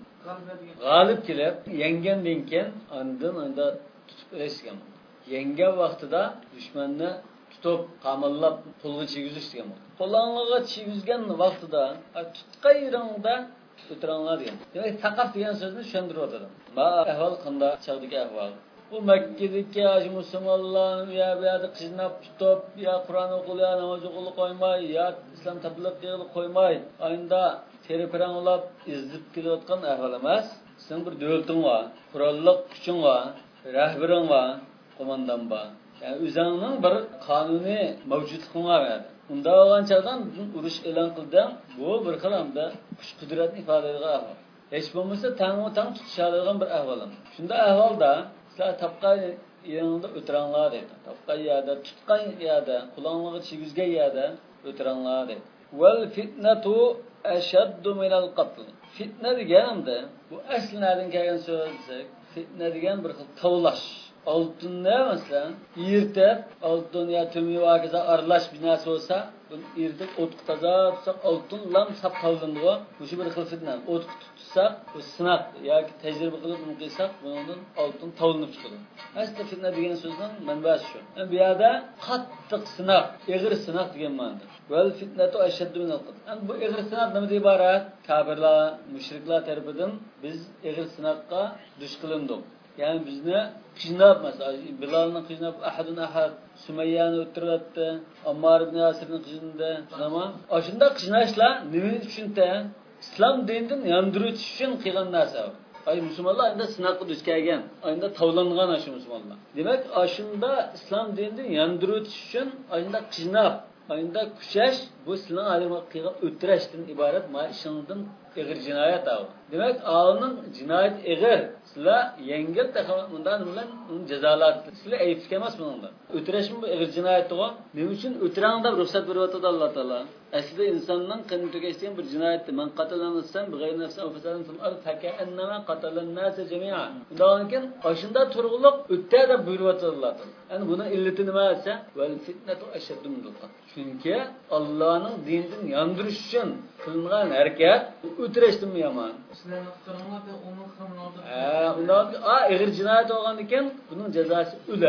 Galip kelip, yengen dinken andın anda tutup eşken. Yengen vaxtıda düşmanını tutup, kamallap, pulgu çigüzüşken. Kullanlığa çigüzgen vaxtıda, tutkayırında ötüranlar yok. Demek takaf diyen sözünü şöndürü oturdu. Ma ehval kanda çağdaki ehval. Bu Mekke'deki hacı Müslümanların ya bir yerde kışınap tutup ya Kur'an okulu ya namaz okulu koymay ya İslam tablik yığılı koymay ayında teri-piren olap izlip geliyotkan ehval emas. Senin bir dövletin var, kurallık gücün var, rehberin var, komandan var. Yani üzerinin bir kanuni mevcutluğun var yani. Bunda olan çağdan uruş elan kıldan bu bir kalamda güç kudretini ifade edilen ehval. Hiç bulmuşsa tam tutuşalıgan bir ehvalım. Şunda ehvalda tapqa yanında o'tiranlar dedi. Tapqa yerda, tutqan yerda, qulonlig'i chigizgan yerda o'tiranlar dedi. Wal fitnatu ashaddu min al-qatl. Fitna deganimda bu aslidan kelgan so'z. Fitna degan bir xil tovlash. Oltinni masalan, yirtib, oltin ya tumi vakiza aralash binasi bo'lsa, buni yirtib o'tqa toza tutsak, oltin lam sap qolindi-ku. Bu bir xil fitna. O'tqa tutsak, bu sinaq yoki tajriba qilib buni qilsak, bundan oltin tovlanib chiqadi. Asli fitna degan so'zning manbasi shu. Bu yerda qattiq sinaq, eg'ir sinaq degan ma'noda. Wal fitnatu ashaddu min al-qatl. Bu eg'ir sinaq nimadan iborat? Kafirlar, mushriklar tarafidan biz eg'ir sinaqqa duch qilindik. Yani bizni qiyinab mesela Bilal'ni qiyinab ahad Sumayyani o'tiribdi, Ammar ibn Yasirni qiyindi. Tamam. Ashunda qiyinashlar nima uchunda islom dinidan yandirish uchun qilgan narsa. Ay musulmonlar endi sinaqqa duch kelgan, endi tavlangan shu musulmonlar. Demak, ashunda islom dinidan yandirish uchun endi qiyinab, endi kuchash bu sizlarning alima qilgan o'tirashdan iborat, ma ishingdan eg'ir jinoyat av. Demak, ağının jinoyat eg'ir. Sizlar yengil bundan bilan jazolat. Sizlar ayb emas bundan. O'tirashmi bu eg'ir jinoyatga? Nima uchun o'tirangda ruxsat beryapti Alloh taolo? Aslida insonning qanday tugashgan bir jinoyatdir. Man qatalansan bighayri nafsin aw fasadin fil ard faka'annama qatalan nas jami'a. Undan keyin oshunda turg'uliq o'tda deb buyuryapti Alloh taolo. Yani buna illati nima desa? Val fitnatu ashaddu min al-qatl. Chunki Allohning dinidan yandirish uchun qilingan harakat o'tirashdimi yomon. Sizlarni qirmoqda, uni qirmoqda. Undan eg'ir jinoyat bo'lgan ekan, buning jazosi o'lim.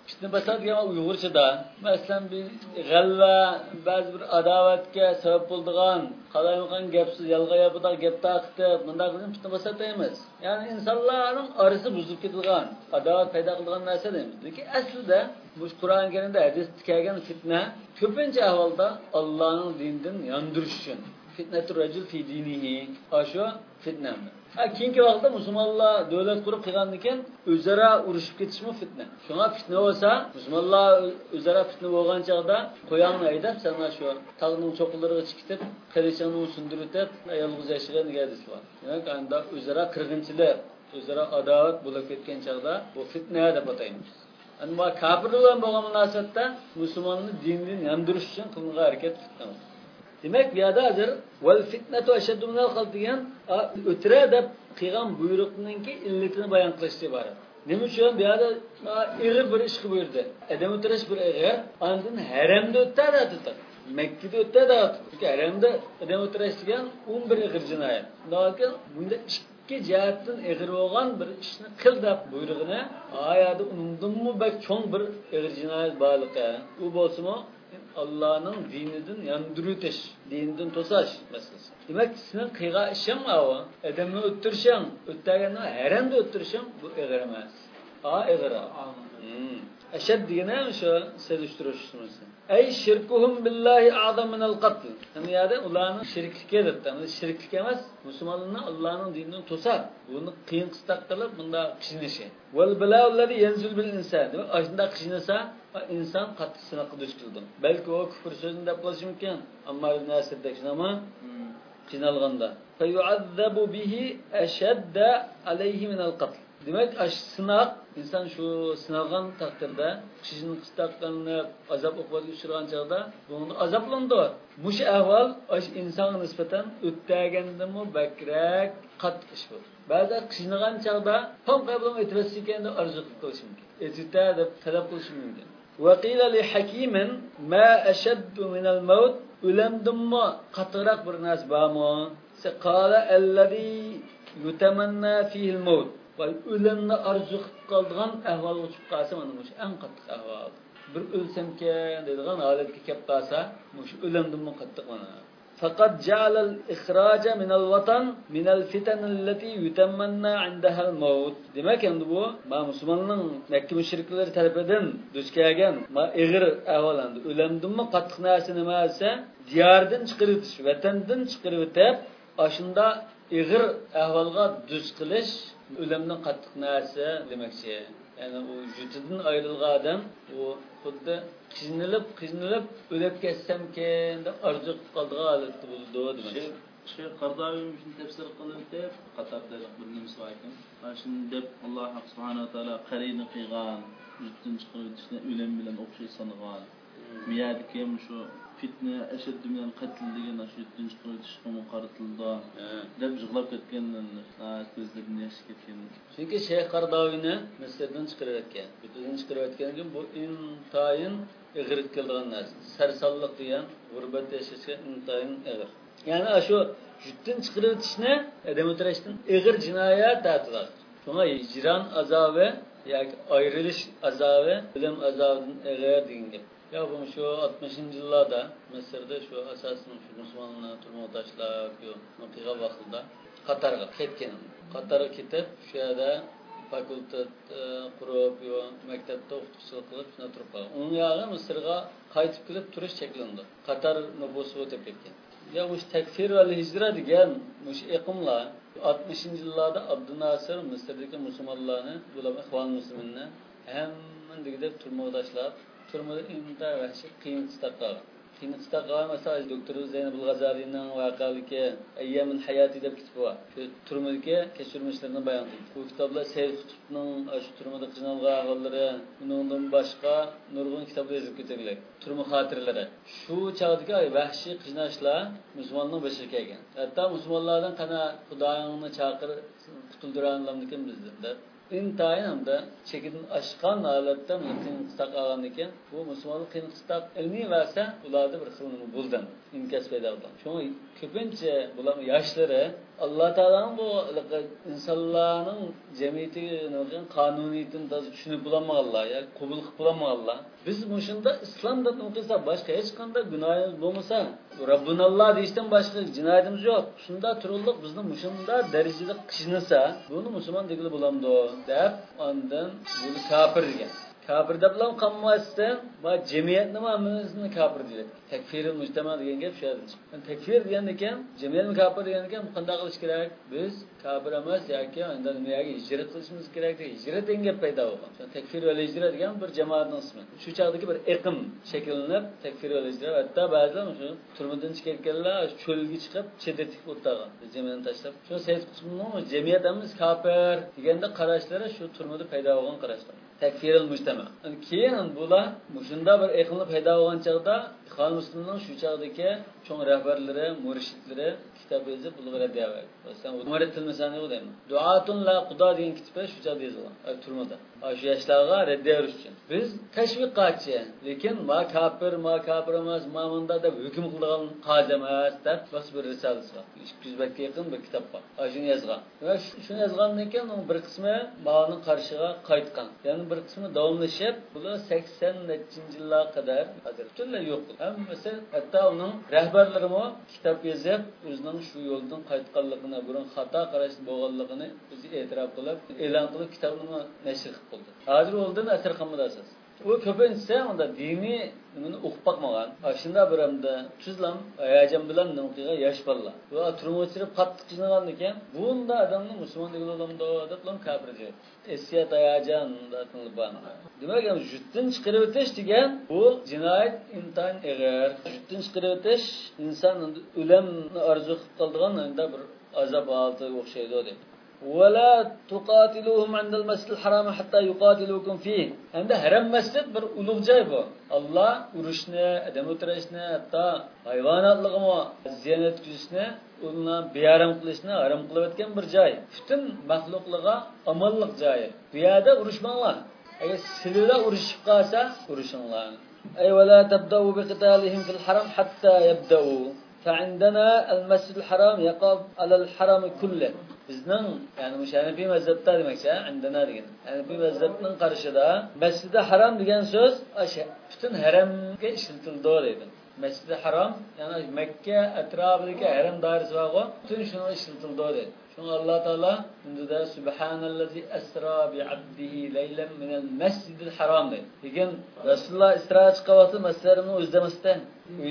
fitna fasod degan Uyg'urchada masalan bir g'alva, ba'zi bir adovatga sabab bo'ladigan, qalaymigan gapsiz yolg'on gapida gap taqitib, bunday qilgan fitna fasod emas. Ya'ni insonlarning orasi buzilib ketadigan, adovat paydo qiladigan narsa deymiz. Lekin aslida bu Qur'on Karimda hadisda kelgan fitna ko'pincha ahvolda Allohning dinidan yondirish uchun. Fitnatur rajul fi dinihi. Asho fitnami. Keyingi vaqtda musulmonlar davlat qurib qilgandan keyin o'zaro urushib ketishmi fitna. Shunga fitna bo'lsa, musulmonlar o'zaro fitna bo'lgan chaqda qo'yanni aydab, sen shu tog'ning cho'qilariga chiqib, qilichini sundirib, yolg'iz yashagan gadis bor. Demak, anda o'zaro qirg'inchilik, o'zaro adovat bo'lib ketgan chaqda bu fitna deb ataymiz. Ammo kafir bilan bo'lgan munosabatda musulmonni dindan yandirish uchun qilingan harakat fitna. Demak, bu yerda hozir val fitnatu ashaddu minal qatl degan o'tira deb qilgan buyruqninki illatini bayon qilishga iborat. Nima uchun bu yerda ig'ir bir ish qilib buyurdi. Adam o'tirish bir ig'ir, ondan haramda o'tadi. Makkada o'tadi. Chunki haramda adam o'tirish degan 11 ig'ir jinoyat. Lekin bunda ikki jihatdan ig'ir bo'lgan bir ishni qil deb buyrug'ini oyatda undanmi bak cho'ng bir ig'ir jinoyat borligi. U bo'lsa-mu Allah'ın dininden yandırıtış, dininden tosaş meselesi. Demek senin kıyga işin mi o? Edemini öttürüşen, öttürgenini heren de öttürüşen bu eğiremez. Eğire. Eşed diyene mi şu sedüştürüşsünüz? Ey şirkuhum billahi azam minel qatl. Yani ya da Allah'ın şirklik edetti. Şirklik emez, Müslümanlığını Allah'ın dininden tosar. Bunu kıyın kıstak kılıp bunda kişinişi. Vel belâullezî yenzül bil insan. Demek aşında kişinese insan katlısına kıdış kıldım. Belki o küfür sözünü de yapılması mümkün. Ammar ibn Yasir'deki ama kınalganda. Feyuazzabu bihi eşedde aleyhi minel qatl. Demek sınav, insan şu sınavgan takdirde kişinin kıstaklarını azap okuduğu uçurgan çağda bunu azaplandı. Bu şey ahval insana nispeten öttəgəndə bəkrək qat iş bu. Bazı kişinin çağda tam qaybılan etrafsizlikən də arzu qılış mümkün. Etitə də tələb qılış mümkün. Və qila li hakimin ma əşəddu minəl mevt öləmdimmi qatıraq bir nas barmı? Qala əlləzi yutamannā fihil mevt. Ölümni arzu qıldığan ahval uçup qalsa mana bu ən qattiq ahval. Bir ölsemken deydigan holatga kelib qolsa, bu ölümdən qattiq mana. Faqat ja'al al-ikhraj min al-watan min al-fitan allati yutamanna 'indaha al-maut. Demek endi bu musulmonning Makka mushriklar tarafidan duch kelgan ig'ir ahvol endi ölümdən qattiq narsa nima esa, diyordan chiqarib o'tish, vatandan chiqarib o'tib, ashunda ig'ir ahvolga duch qilish ölümden qattiq narsa demekçi. Yani o vücudundan ayrılgan adam o xuddi qiynalib ölüp ketsem-ken deb arzu qildigan holatda bo'ldi demek. Şey Qardaviy tefsir qilib deb qatorda bir nimasi bor ekan. Mana shuni deb Alloh subhanahu va taolo qarini qilgan, vücuddan chiqarib o'tishni o'lim bilan o'xshash sangan. Miyadiki şu fitne eşeddu minel qatl degan vücuddan chiqarib o'tishga qaratildi. Deb yig'lab ketgandan ko'zlarini yosh ketgan. Chunki Shayx Qardaviyni Misrdan chiqarib o'tgan. Butundan chiqarib o'tgandan bu intayin ig'ir kelgan narsa. Sarsalliq degan g'urbat yashashga intayin ig'ir. Yani şu vücuddan chiqarib o'tishni adam o'tirishdan ig'ir jinoyat ta'tilar. Shunga hijron azobi yoki ayrilish azobi, o'lim azobidan ig'ir degan gap. Ya bu şu 60-yıllarda Mısır'da şu asasen şu Müslümanlar turma taşlab yo muqiga vaqtida Qatarga ketgan. Qatarga ketib, şu yerda fakultet qurib yo maktabda o'qituvchilik qilib shuna turib qolgan. Uning yog'i Misrga qaytib kelib turish cheklandi. Qatar nufusi o'tib ketgan. Ya bu takfir va hijra degan mush iqimlar 60-yillarda Abdunasir Misrdagi musulmonlarni, bular Ikhvan Musliminni hamma turma tashlab turmada inta vahşi qiyin istaqqa. Qiyin istaqqa mesela doktor Zeynepul G'azalining vaqaligi Ayyamul Hayati deb kitobi bor. Shu turmadagi kechirmishlarini bayon qildi. Bu kitoblar Sayyid Qutbning shu turmada qiynalgan ahvollari, bundan boshqa nurg'un kitoblar yozib ketilgan. Turma xotiralari. Shu chog'dagi vahshiy qiynashlar musulmonning boshiga kelgan. Hatto musulmonlardan qana Xudoyingni chaqir qutuldiranlarmikin bizdan. İntayin hamda çekidin aşkan halatda qiyinchilik qilgan ekan, bu musulmonlar qiyinchilik ilmiy versa, ularda bir xilni buldan, imkos paydo bo'ldi. Shunga ko'pincha bular yoshlari Allah Teala'nın bu insanların cemiyetinin kanuniyetini da düşünüp bulamağırlar ya, kabul kılıp bulamağırlar. Biz bu şunda İslam'da noktada başka hiç kanda günahımız olmasa, Rabbun Allah deyişten başka cinayetimiz yok. Şunda türlük bizden bu şunda derecede kışınırsa, bunu Müslüman degili bulamdı o. Deyip ondan bunu kafir diyen. Kafir de bilan qanmasdan va cemiyetni ma'nosini kafir deydi. Tekfirul mujtama degan gap shu yerda chiqdi. Yani tekfir degan ekan, cemiyetni kafir degan ekan, qanday qilish kerak? Biz kafir emas yoki undan nimaga hijrat qilishimiz kerak deb hijrat degan gap paydo bo'lgan. Tekfir va hijrat degan bir jamoatning ismi. Shu chaqdagi bir iqim shakllanib, tekfir va hijrat hatto ba'zilar shu turmudan chiqarganlar cho'lga chiqib chedatik o'tgan. Jamiyatni tashlab. Shu Sayyid Qutbning jamiyatimiz kafir deganda qarashlari shu turmada paydo bo'lgan qarashlar. Tekfirul mujtama. Keyin bular shunda bir iqlimni paydo bo'lgan chaqda Xon Muslimning shu chaqdagi cho'ng rahbarlari, murshidlari kitob yozib bularga da'vat. Masalan, Umar tilmasani deyman. Duatun la qudo degan kitobda shu chaqda yozilgan. Turmada. Shu yoshlarga raddiya berish uchun. Biz tashviqotchi, lekin ma kafir emas, ma bunda deb hukm qilgan qozi emas deb bas bir risolasi bor. 200 betga yaqin bir kitob bor. Shuni yozgan. Va shuni yozgandan keyin bir qismi ma'ning qarshiga qaytgan. Ya'ni bir qismi davomlashib, bular 80-yillarga qadar hozir butunlay yo'q. Hammasi hatto uning rahbarlarimi kitob yozib, o'zining shu yo'ldan qaytganligini, burun xato qarash bo'lganligini o'zi e'tirof qilib, e'lon qilib kitobni nashr qilib qo'ydi. Hozir oldan asar qilmadi asos. U ko'pincha unda diniy nimani o'qib boqmagan. Shunda bir hamda tuzlam hayajon bilan nimqiga yosh bolalar. Va turmush o'chirib qattiq qiynagan ekan. Bunda odamni musulmon degan odamda deb lan kafir deydi. Esiyat hayajon datılban. Demak, jutdan chiqarib o'tish degan bu jinoyat intan eg'ir. Jutdan chiqarib o'tish inson o'limni orzu qilib qoldigan unda bir azob holati o'xshaydi dedi. ولا تقاتلوهم عند المسجد الحرام حتى يقاتلوكم فيه. Endi haram masjid bir ulug' joy bu. Alloh urushni, adam o'tirishni, hatto hayvonotligimi, ziynat qilishni, uni beharam qilishni haram qilib o'tgan bir joy. Butun maxluqlarga amonlik joyi. Bu yerda urushmanglar. Agar sizlar urushib qolsa, urushinglar. Ay wala tabda'u biqitalihim fil haram hatta yabda'u. فعندنا المسجد الحرام يقع على الحرم كله. Bizning, ya'ni Hanafiy mazhabda demakcha, indana degan. Hanafiy mazhabning qarshida Masjid-i Haram degan so'z butun haramga ishlatildi deydi. Masjid-i Haram, ya'ni Makka atrofidagi haram doirasi bor, butun shuni ishlatildi deydi. Shunga Alloh taolo unda subhanallazi asra bi 'abdihi laylan min al-masjidil haram deydi. Lekin Rasululloh Isro chiqyapti, masjidni o'zlamasdan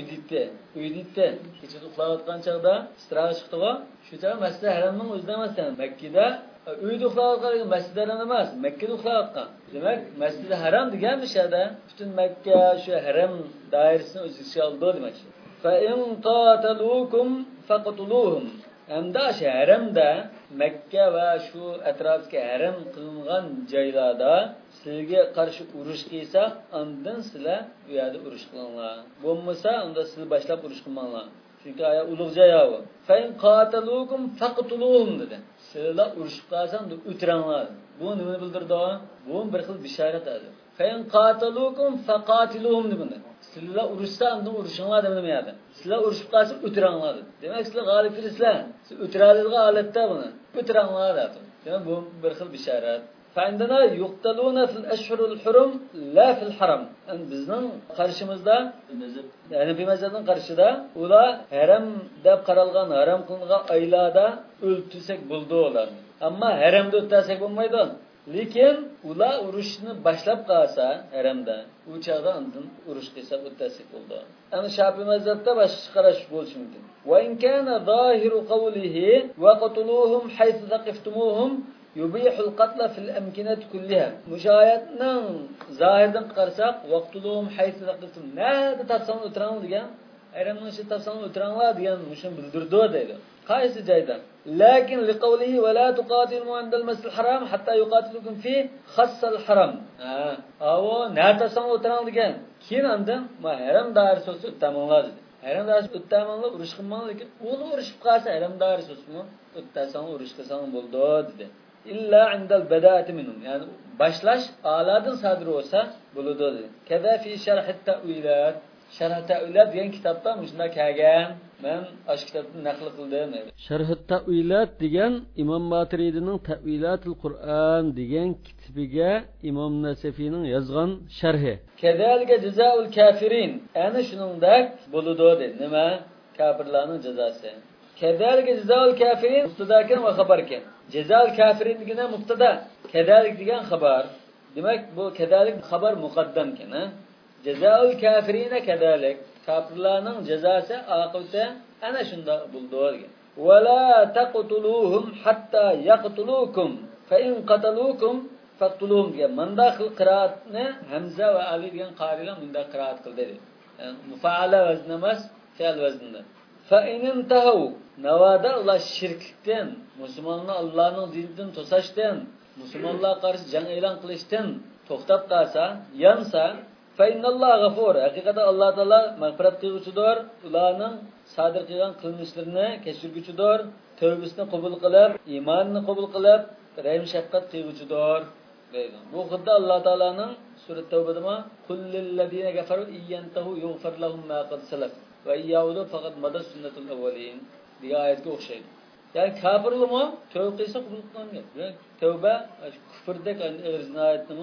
uyditdi. Kechada uxlayotgan chaqda Isro chiqdi-ku. Shu joy Masjid-i Haramning o'zida emasdan, Makkada uyda uxlayotgan Masjid-i Haram emas, Makkada uxlayotgan. Demak, Masjid-i Haram degan mishada butun Makka shu haram doirasini o'z ichiga oldi demak. Fa in qataluukum faqtuluhum. Hamda shu haramda Makka va shu atrofdagi haram qilingan joylarda sizga qarshi urush qilsa, undan sizlar u yerda urush qilinglar. Bo'lmasa, unda siz boshlab urush qilmanglar. Chunki ayol ulug' joy bu. Fa in qataluukum faqtuluhum dedi. Sizlar urushib qolsang, o'tiranglar. Bu nimani bildirdi? Bu bir xil bishorat edi. Fa in qataluukum faqatiluhum dedi. Sizlar urushsa, unda urushinglar demaydi. Sizlar urushib qolsa, o'tiranglar dedi. Demak, sizlar g'olib kelinglar. Siz o'tiradigan holatda buni o'tiranglar dedi. Demak, bu bir xil bishorat. فعندنا يقتلون في الأشهر الحرم لا في الحرم. Bizning qarshimizda, ya'ni bir mazhabning qarshida ular haram deb qaralgan, haram qilingan oylarda o'ltirsak bo'ldi ularni. Ammo haramda o'ttirsak bo'lmaydi. Lekin ular urushni boshlab qolsa haramda, u chaqda undan urush qilsa o'ttirsak bo'ldi. Ana Shafiy mazhabda boshqa qarash bo'lishi mumkin. Va in kana zohiru qawlihi wa qatuluhum haythu taqiftumuhum yubihul qatla fil amkinat kulliha. Mushayatning zohirdan qarasak, vaqtulum haythu taqiftum. Nada tafsir o'tirang degan, ayramning shu tafsir o'tiranglar degan mushun bildirdi deydi. Qaysi joyda? Lakin liqawlihi va la tuqatilu inda al-masjid al-haram hatta yuqatilukum fi khass al-haram. Avo nada tafsir o'tirang degan. Keyin undan haram doirasi o'tamanglar dedi. Haram doirasi o'tamanglar, urush qilmanglar, lekin uni urushib qolsa haram doirasi o'tasang, urush qilsang bo'ldi dedi. İlla indel beda'ati minhum. Yani başlaş aladın sadir olsa buludu dedi. Keda fi şerhit ta'vilat. Şerh-i Te'vilat degan kitapta shunda kelgan. Men ash kitobni naql qildim. Şerh-i Te'vilat degan İmam Maturidi Te'vilatul Qur'an degan kitobiga İmam Nasafiyning yozgan sharhi. Kedalika jazaul kafirin. Ana shuningdek bo'ladi dedi. Nima? Kafirlarning jazosi. Kedalika jazaul kafirin mubtadakan va xabarkan. Jazaul kafirin degani mubtada. Kedalik degan xabar. Demak bu kedalik xabar muqaddamkan, ha? Jazaul kafirina kedalik. Kafirlarning jazosi oqibati ana shunda bo'ldi degan. Va la taqtuluhum hatta yaqtulukum fa in qatalukum faqtuluhum degan. Manda xil qiraatni Hamza va Ali degan qarilar bunda qiraat qildi. Yani mufaala vazni emas, fe'l vaznida. Fa in intahu navada ular shirklikdan, musulmonlar Allohning dinidan to'sashdan, musulmonlar qarshi jang e'lon qilishdan to'xtab qolsa, yansa fa innalloha g'afur. Haqiqatan Alloh taolo mag'firat qiluvchidir. Ularning sodir qilgan qilmishlarini kechirguchidir. Tavbasini qabul qilib, iymonini qabul qilib, rahim shafqat qiluvchidir. deydi. Bu xuddi Alloh taolaning sura Tavbada "Qul lil ladina kafaru iyantahu yughfar lahum ma qad salaf va yaudu faqat madad sunnatul awwalin" degan oyatga o'xshaydi. Ya'ni kafirlarmi tavba qilsa qabul qilingan. Tavba kufrdek og'ir jinoyatni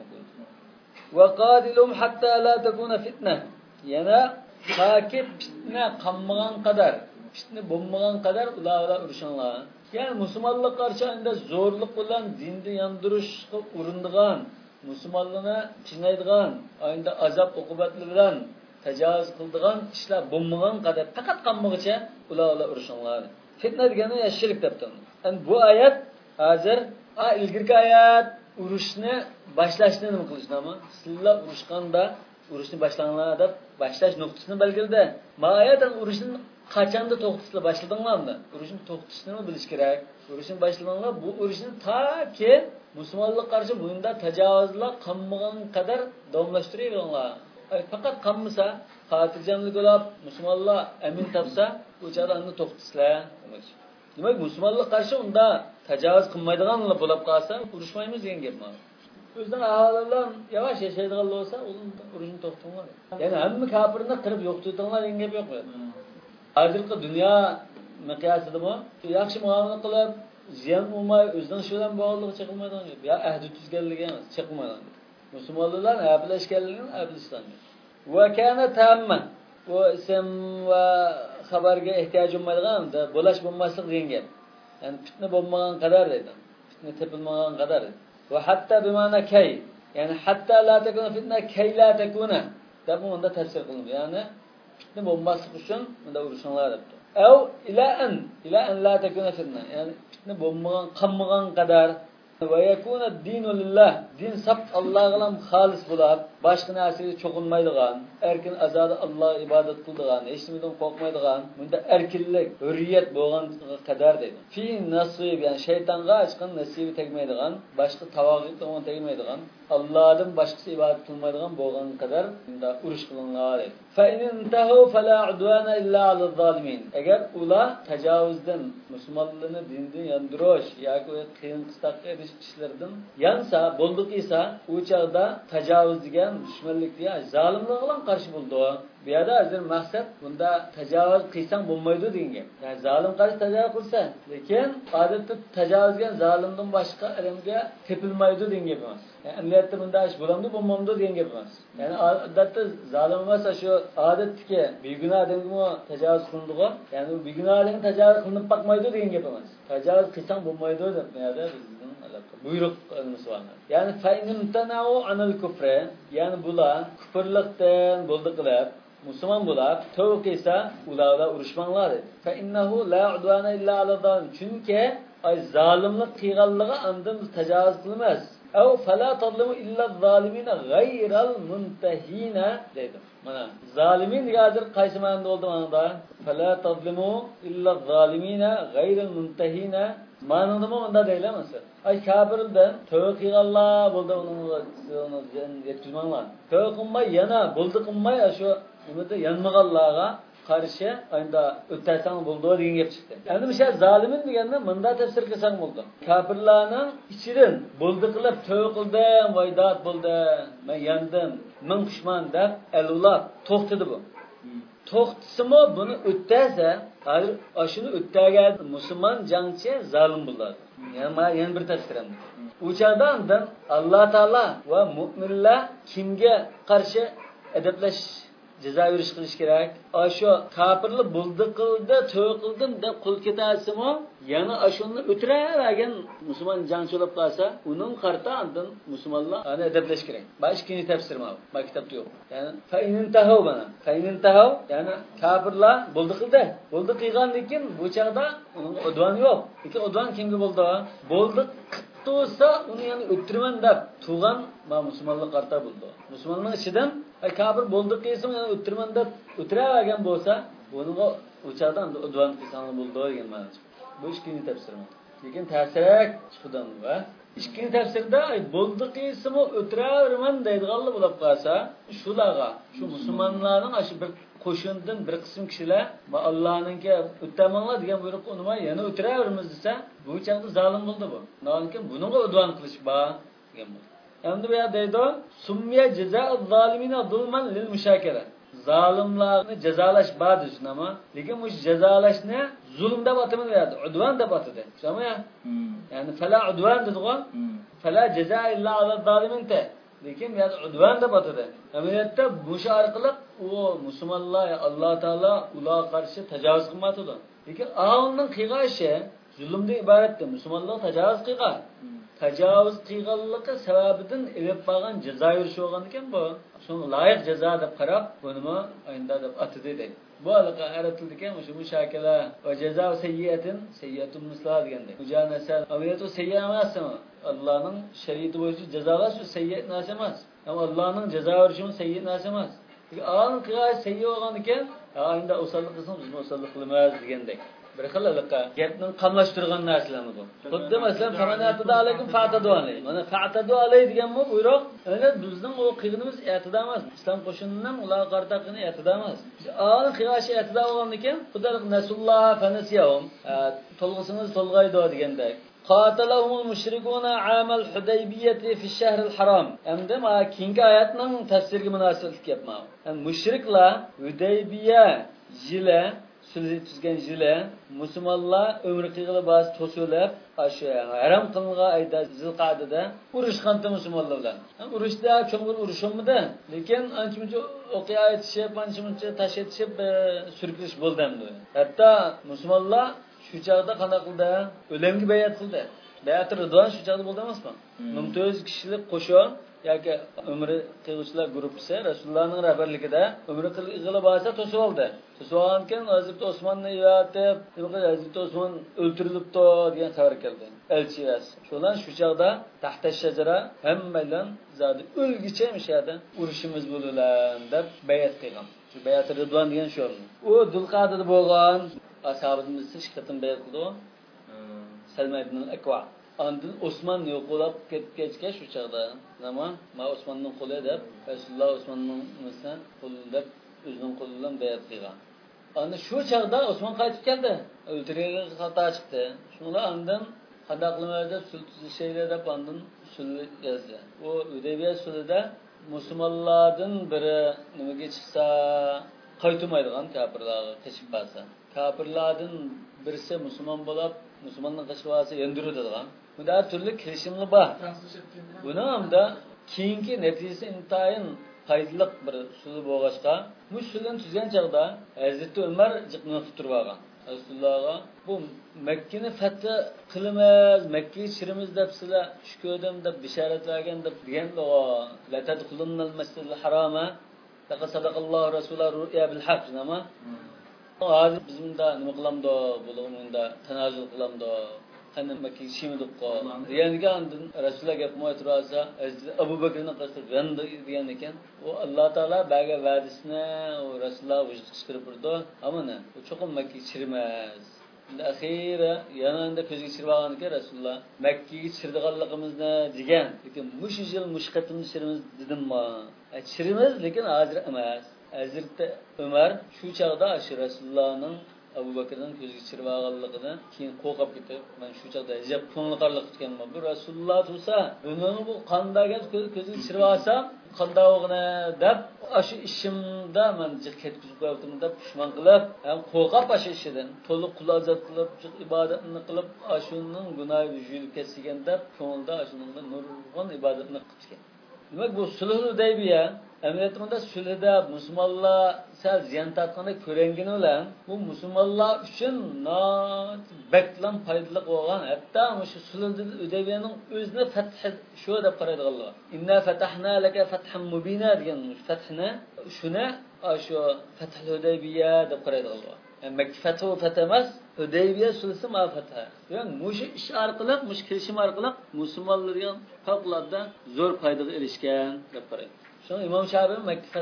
va qadilum hatta la takuna fitna. Yana takib fitna qammagan qadar, fitna bo'lmagan qadar ular urushinglar. Yani Müslümanlık karşısında zorluk olan dinde yandırışga urindigan, Müslümanlarına çiğneydigan, ayında azap okubatlardan tecavüz kıldigan işler bulmagan kadar fakat kanmagıça ular uruşanlar. Fitne degeni ya şirk deptin. Yani bu ayet hazır ilgirki ayet uruşni başlashni nima qilishni ama sizlar urushganda urushni başlanganlar deb başlash nuqtasini belgiladi. Ma ayatan urushni qachonda to'xtatishni boshladinglarmi? Urushni to'xtatishni bilish kerak. Urushni boshlaganlar bu urushni taki musulmonlar qarshi bunda tajovuzlar qilmagan qadar davomlashtiringlar. Faqat qilmasa, xotirjamlik bo'lib, musulmonlar amin topsa, o'chlarni to'xtatishlar demak. Demak, musulmonlar qarshi unda tajovuz qilmaydiganlar bo'lib qolsa, urushmaymiz degan gap bor. O'zdan aholilar yavash yashaydigan bo'lsa, urushni to'xtatinglar. Ya'ni hamma kafirni qirib yo'qotinglar degan gap yo'q. Hozirgi dunyo miqyosidami yaxshi muomala qilib, ziyon bo'lmay, o'zining shu bilan bog'liq chiqilmaydigan gap. Ya ahdi tuzganligi emas, chiqmaydigan. Musulmonlar ablashganligini ablashdan. Va kana tamma. Bu ism va xabarga ehtiyoj bo'lmaydigan, bo'lash bo'lmaslik degan gap. Ya'ni fitna bo'lmagan qadar deydi. Fitna tepilmagan qadar. Va hatta bima'na kay. Ya'ni hatta la takuna fitna kay la takuna. Deb unda tafsir qilindi. Ya'ni fitna bo'lmaslik uchun unda urushinglar debdi. Aw ila an la takuna fitna. Ya'ni fitna bo'lmagan, qilmagan qadar va yakuna dinu lillah. Din sab Allohga ham xolis bo'lib, boshqa narsaga cho'qinmaydigan, erkin azodi Alloh ibodat qiladigan, hech nimadan qo'rqmaydigan, bunda erkinlik, hurriyat bo'lgan qadar deydi. Fi nasib, ya'ni shaytonga chiqqan nasibi tegmaydigan, boshqa tavog'itga tegmaydigan, Allohdan boshqasi ibodat qilmaydigan bo'lgan qadar bunda urush qilinadi deydi. Fa in intahu fala udwana illa alal zalimin. Agar ular tajovuzdan musulmonlarni dindan yandirish yoki qiyin qisqa ishlardan yansa bo'ldi esa u chaqda tajovuz degan dushmanlik degan zolimlarga ham qarshi bo'ldi. Bu yerda hozir maqsad bunda tajovuz qilsang bo'lmaydi degan gap. Ya'ni zolim qarshi tajovuz qilsa, lekin odatda tajovuz degan zolimdan boshqa odamga tepilmaydi degan gap emas. Yani emniyette bunda ish bo'lamdi, bo'lmamdi degan gap emas. Ya'ni odatda zolim emas, shu odatdagi begunoh odamga tajovuz qilinadi. Ya'ni u begunoh odamga tajovuz qilinib boqmaydi degan gap emas. Tajovuz qilsang bo'lmaydi deb yerda bizning buyruq qilinishi var. Yani fa'inum tanau anil kufri, yani bular kufrlikdan bo'ldi qilib, musulmon bo'lib, tavba qilsa, ularga urushmanglar. Fa innahu la udwana illa ala zalim. Chunki ay zolimlik qilganligi andan tajovuz qilmas. Aw fala tadlimu illa zalimina ghayral muntahina deydi. Mana zalimin hozir qaysi ma'noda bo'ldi mana? Fala tadlimu illa zalimina ghayral muntahina ma'nodami unda deyilmasa. Ay kafirdan tövbe qilganlar bo'ldi uni yetkizmanglar. Tövbe qilmay yana bo'ldi qilmay shu nimada yanmaganlarga qarshi endi o'tasang bo'ldi degan gap chiqdi. Endi o'sha zolimin deganda bunda tafsir qilsang bo'ldi. Kofirlarning ichidan bo'ldi qilib to'y qildim, voydat bo'ldi, men yandim, men xushman deb alulab to'xtadi bu. To'xtasimi buni o'tasa, hozir shuni o'ttagan musulmon jangchi zolim bo'ladi. Yana bir tafsirim. U chaqdan Alloh taolo va mu'minlar kimga qarshi adablash jazo berish qilish kerak. Shu kofirlar bo'ldi qildi, to'y qildim deb qo'l ketasimi, yana shuni o'tiravergan musulmon jangchilar qolsa, uning qarta andan musulmonlar ana adablash kerak. Boshqa tafsir ma, maktabda yo'q. Ya'ni fa'intahu bana. Fa'intahu, ya'ni kofirlar bo'ldi qildi. Bo'ldi qilgan lekin bu chaqda uning udvon yo'q. Lekin udvon kimga bo'ldi? Bo'ldi to'sa uni yana o'tiraman deb tug'an musulmonlar qarta bo'ldi. Musulmonlar ichidan kofir bo'ldi qilsam yana o'tiraman deb o'tiravergan bo'lsa, buni o'chaqdan udvon qilsam bo'ldi degan ma'no. Bu ikkinchi tafsir. Lekin ta'sirak chiqdan va ikkinchi tafsirda bo'ldi qilsam o'tiraverman deydiganlar bo'lib qolsa, shularga, shu musulmonlarning shu bir qo'shindan bir qism kishilar va Allohninki o'tamanlar degan buyruq unmay yana o'tiraveramiz desa, bu chaqda zolim bo'ldi bu. Lekin buningga udvon qilish bor degan bo'ldi. Endi bu yerda deydi, summiya jazaa'uz zolimina zulman lil mushakara. Zolimlarni jazolash bor desnama, lekin bu jazolashni zulm deb atamaydi, udvon deb atadi. Tushunmi? Ya'ni fala udvon dedi-ku. Fala jazaa illa ala zoliminta. Lekin bu yerda udvon deb atadi. Amaliyotda bu orqali u musulmonlar Alloh taolo ular qarshi tajovuz qilmadi. Lekin avlning qilgashi zulmdan iboratdir. Musulmonlar tajovuz qilgan. Tajovuz qilganligi sababidan elib qolgan jazo yurish bo'lgan ekan bu. Shunga loyiq jazo deb qarab, buni endi deb atadi deydi. Bu alqa aratilgan shu mushakala va jazo sayyiatun misla deganda. Mujanasa amaliyatu sayyi emasmi? Allohning shariati bo'yicha jazolar shu sayyi nas emas. Ammo Allohning jazo yurishi sayyi nas emas. A'on qilgan sayyi bo'lgan ekan, endi usallik qilsin, biz usallik qilmaymiz degandek. Bir xilliqqa gapning qamlashtirgan narsalarni bu. Xuddi masalan famanatida alaykum fa'tadu alay. Mana fa'tadu alay degan bu buyruq, ana bizning o qilganimiz e'tida emas. Islom qo'shinining ular qarta qilgan e'tida emas. A'on qilgashi e'tida bo'lgan ekan, xudalik nasulloh fanasiyahum. To'lg'isimiz to'lg'aydi degandek. Qatalahumul mushrikuna amal Hudaybiyati fi shahril haram. Endi ma keyingi oyatning tafsiriga munosabat yapma. Mushriklar Hudaybiya yili sulh tuzgan yili musulmonlar umr qilg'ili bas to'silib, shu haram qilingan oyda Zilqa'dada urushgan musulmonlar bilan. Urushda cho'ng bir urushimdi, lekin ancha-muncha o'qiya aytishib, ancha-muncha tash etishib surkilish bo'ldi endi. Hatto musulmonlar shu chaqda qanday qildi? O'limga bayat qildi. Bayat ridvon shu chaqda bo'ldi emasmi? 1900 kishilik qo'shin yoki umri qiluvchilar guruhi Rasulullohning rahbarligida umri qilg'ili bo'lsa to'sib oldi. To'sib olgandan Hazrat Osmonni yotib, Hazrat Osmon o'ltirilibdi degan xabar keldi. Elchiyas. Shundan shu chaqda tahta shajara hammadan zodi o'lgicha mishadi. Urushimiz bo'lalar deb bayat qilgan. Shu bayat ridvon degan shu. U Zulqa'da bo'lgan ashabimiz shirkatdan bayat qildi. Salma ibn al-Akwa. Andın Osman yo'qolib ketgachga shu chaqda nima ma Osmonning qo'li deb Rasululloh Osmonning mislan qo'li deb o'zining qo'li bilan bayat qilgan. Ana shu chaqda Osmon qaytib keldi. O'ltirga xato chiqdi. Shunga andan qanday qilmaydi sulh tuzishaylar deb andan sulh yozdi. U Hudaybiya sulhida musulmonlardan biri nimaga chiqsa qaytmaydigan kofirlarga qechib qolsa. Kofirlardan birisi musulmon bo'lib musulmonning qishvasi yendiradigan. Bunda turli kelishimlar bor. Buni hamda keyingi natijasi intayin foydali bir usul bo'lg'achqa, musulmon tuzgan chaqda Hazrat Umar jiqni turib olgan. Rasulullohga bu Makkani fath qilamiz, Makka chirimiz deb sizlar shuko'dim deb bishorat bergan deb deganlar. La tadkhulunnal masjidil harama laqad sadaqallohu rasulahu ru'ya bil haqq nima? Hozir bizimda nima qilamdi, bo'lg'imda tanazul qilamdi. Qanday Makka chimidiq qol. Deganga andin Rasululloh gapmoy turasa, Abu Bakrning qasdi g'andi degan ekan. U Alloh taolo baga va'dasini Rasululloh vujud chiqarib turdi. Amana, u cho'qim Makka chirmas. Axira yananda ko'zga chirib olgan ekan Rasululloh. Makkaga chirdiganligimizni degan. Lekin mush yil mushqatimiz chirimiz dedimmi? Chirimiz lekin hozir emas. Hazreti Ömer şu çağda aşı Resulullah'ın Abu Bakır'ın gözü geçirib alganligini keyin qo'rqib ketib, men shu chaqda ajab ko'ngilqarlik tutganman. Bu Rasululloh tursa, buni bu qandaga ko'zi geçirib olsam, qanday o'g'ina deb, aşı ishimda men ketkizib qo'yibdim deb pushmon qilib, ham qo'rqib aşı ishidan, to'liq qulozat qilib, ibodatni qilib, ashuning gunohi yuyilib ketgan deb, ko'ngilda ashuningda nurg'un ibodatni qilgan. Demak bu sulh Hudaybiya Emniyetinde sülhede Müslümanlar sel ziyan tatkanı körengini olan bu Müslümanlar için beklen faydalı olan hatta şu sülhede Hudaybiye'nin özüne fethı şu da paraydı Allah. İnna fetahna leke fethan mubina diyenmiş. Fethine şuna şu fethül Hudaybiye da paraydı Allah. Yani Mekke fethu fetemez Hudaybiye sülhüsü ma fetha. Yani muşu iş arkalık, muş kirişim arkalık Müslümanların faklarda zor faydalı erişken da paraydı. Şunu İmam Şafii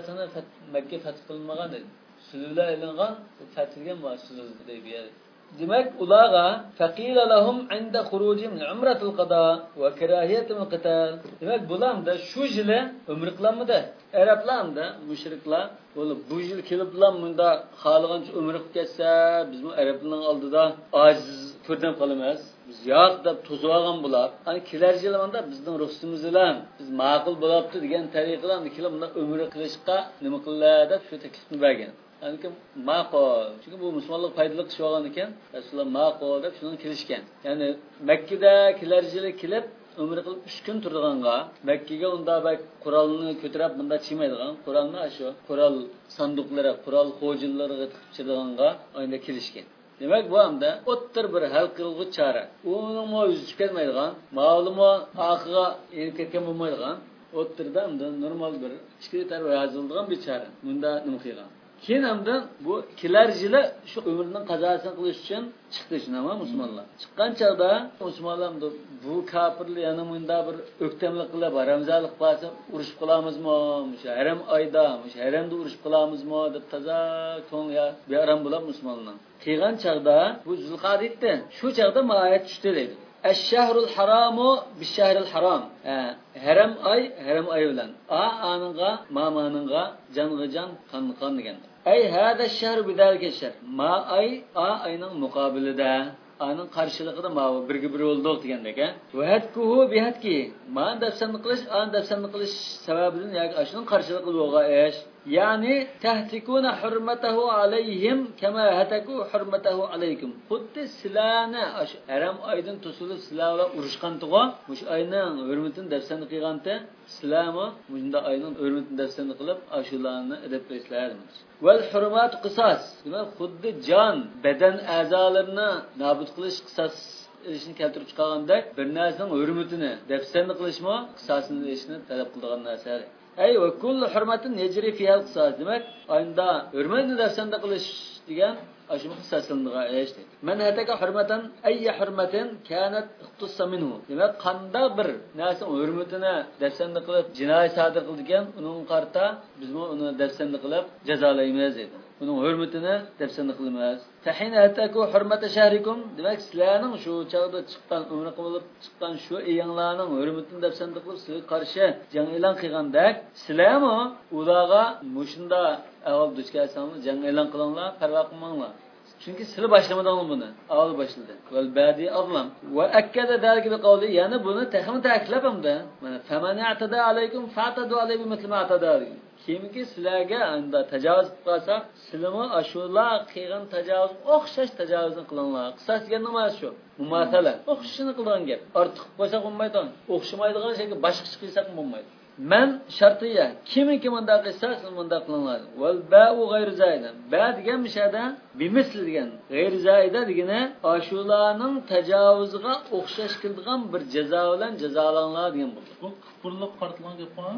Mekke feth kılınmagan dedi. Sülhüler elingan fethilgen var sülhüde bir yer. Demek ulağa faqila lahum inda khurujihim min umratil qada ve kerahiyetil qital. Demek bulam da şu jile ömür kılanmıdı. Araplar da müşriklar bu yıl kelip lan bunda xalığınca ömür qilib ketsa, biz bu Araplarning oldida aciz ko'rdan qolamiz. Biz yo'q deb to'sib olgan bular. Hani kelar yilmanda bizning ruxsatimiz bilan biz ma'qul bo'libdi degan tariqadan kelib bunda ömür qilishga nima qillar deb shu taklifni bergan. Yani ma'qul. Çünkü bu Müslümanlık faydalı iş olgan ekan, Rasululloh ma'qul deb shuni kelishgan. Yani Mekkeda kelar yili kelib ömür qilib 3 kun turganga, Mekke'ga unda bak Qur'onni ko'tarib bunda chimaydigan, Qur'onni shu Qur'on sanduqlari, Qur'on xo'jinlariga tiqib chirganga oyda kelishgan. Demek bu hamda o'ttir bir hal qilg'uch chora. Uning yüzüp ketmaydigan, ma'lumot oxiga yetib ketgan bo'lmaydigan, o'ttirda hamda normal bir ichki tarbiya yozilgan bir chora. Bunda nima qilgan? Keyin hamda bu kelar yili shu umrning qazosini qilish uchun chiqdi shunama musulmonlar. Chiqqan chaqda musulmonlar bu kafirlar yana bunda bir o'ktamlik qilib, ramzonlik qilsa urush qilamizmi? O'sha haram oyda, o'sha haramda urush qilamizmi deb toza ko'ngil beram bo'lib musulmonlar. Qilgan chaqda bu Zulqa'daydi. Shu chaqda oyat tushdi deydi. Eş-şehrul haramu biş-şehril haram. Haram ay bilan. Anınga, mamanınga, canıga can, kanı degan. Ay hada şehru bidalike şehr. Ma ay ayning muqobilida. Anın qarşılığında ma birgi bir oldu degandek. Ve hatkuhu bihatki. Ma dafsanni qilish sababidan yoki ashunun qarşılığı bo'lgan ish. Yani tahtikuna hurmatahu alayhim kema hataku hurmatahu alaykum. Xuddi sizlarni haram oydan to'silib sizlarga urushgan tuğan, mush oyning hurmatini dafsanni qilganda sizlarmi bunda oyning hurmatini dafsanni qilib ashularni adab qilishlaringiz. Vel hurmat qisas. Demak xuddi jon, badan a'zolarini nobud qilish qisas ishni keltirib chiqarganda bir narsaning hurmatini dafsanni qilishmi, qisasini ishni talab qiladigan narsa. Ay ve kullu hurmatin yecri fiyal qisas. Demek ayında hurmatni dafsanda qilish degan aşımı qisaslandiga işte. Men hataka hurmatan ayyi hurmatin kanat iqtissa minhu. Demek qanda bir narsa hurmatini dafsanda qilib jinoyat sodir qilgan, uning qarta biz uni dafsanda qilib jazolaymiz dedi. Uning hurmatini dafsanda qilamiz. Tahina hataku hurmata shahrikum. Demek sizlarning shu chaqda chiqqan umri qilib chiqqan shu eyanglarning hurmatini dafsanda qilib sizga qarshi jang e'lon qilgandek, sizlarmi ularga mushunda avval duch kelsangiz jang e'lon qilinglar, parvo qilmanglar. Çünkü sizlar başlamadınız bunu. Avval başladı. Vel badi azlam. Ve akkada dalika bi qawli, yani bunu tahmin ta'kilabamda. Mana famani atada alaykum fa'tadu alayhi misli ma atada. Kimki sizlarga anda tajovuz qilsa, sizlarmi ashula qilgan tajovuz o'xshash tajovuzni qilinglar. Qisas degan nima shu? Mumasala. O'xshashini qilgan gap. Ortiq bo'lsa bo'lmaydi. O'xshamaydigan shayga boshqa qilsak bo'lmaydi. Men shartiya kimiki bunda qilsa bunda qilinglar. Val ba'u g'ayr zaida. Ba degan mishada bimisl degan. G'ayr zaida degani ashulaning tajovuziga o'xshash qilgan bir jazo bilan jazolanglar degan bo'ldi. Bu kufrlik qartlan gapmi?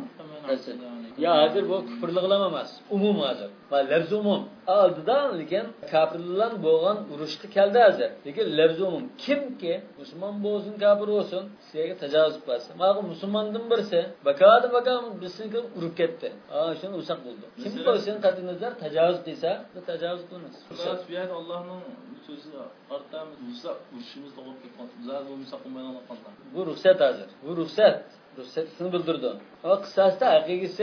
Ya hozir bu kufrlik emas. Umum hozir. Va lafz umum. Oldida lekin kafirlar bo'lgan urushga keldi hozir. Lekin lafz umum. Kimki musulmon bo'lsin, kafir bo'lsin, sizga tajovuz qilsa. Ma'lum musulmondan birisi bakadi bizga urib ketdi. Shuni usaq bo'ldi. Kim bo'lsin qadinizlar tajovuz qilsa, tajovuz qilmas. Yani Allah'ın sözü artamiz musa urushimiz to'g'ri ketgan. Bizlar bu musa qilmaydigan qanday. Bu ruxsat hozir. Bu ruxsatni bildirdi. Ama qisasda haqiqisi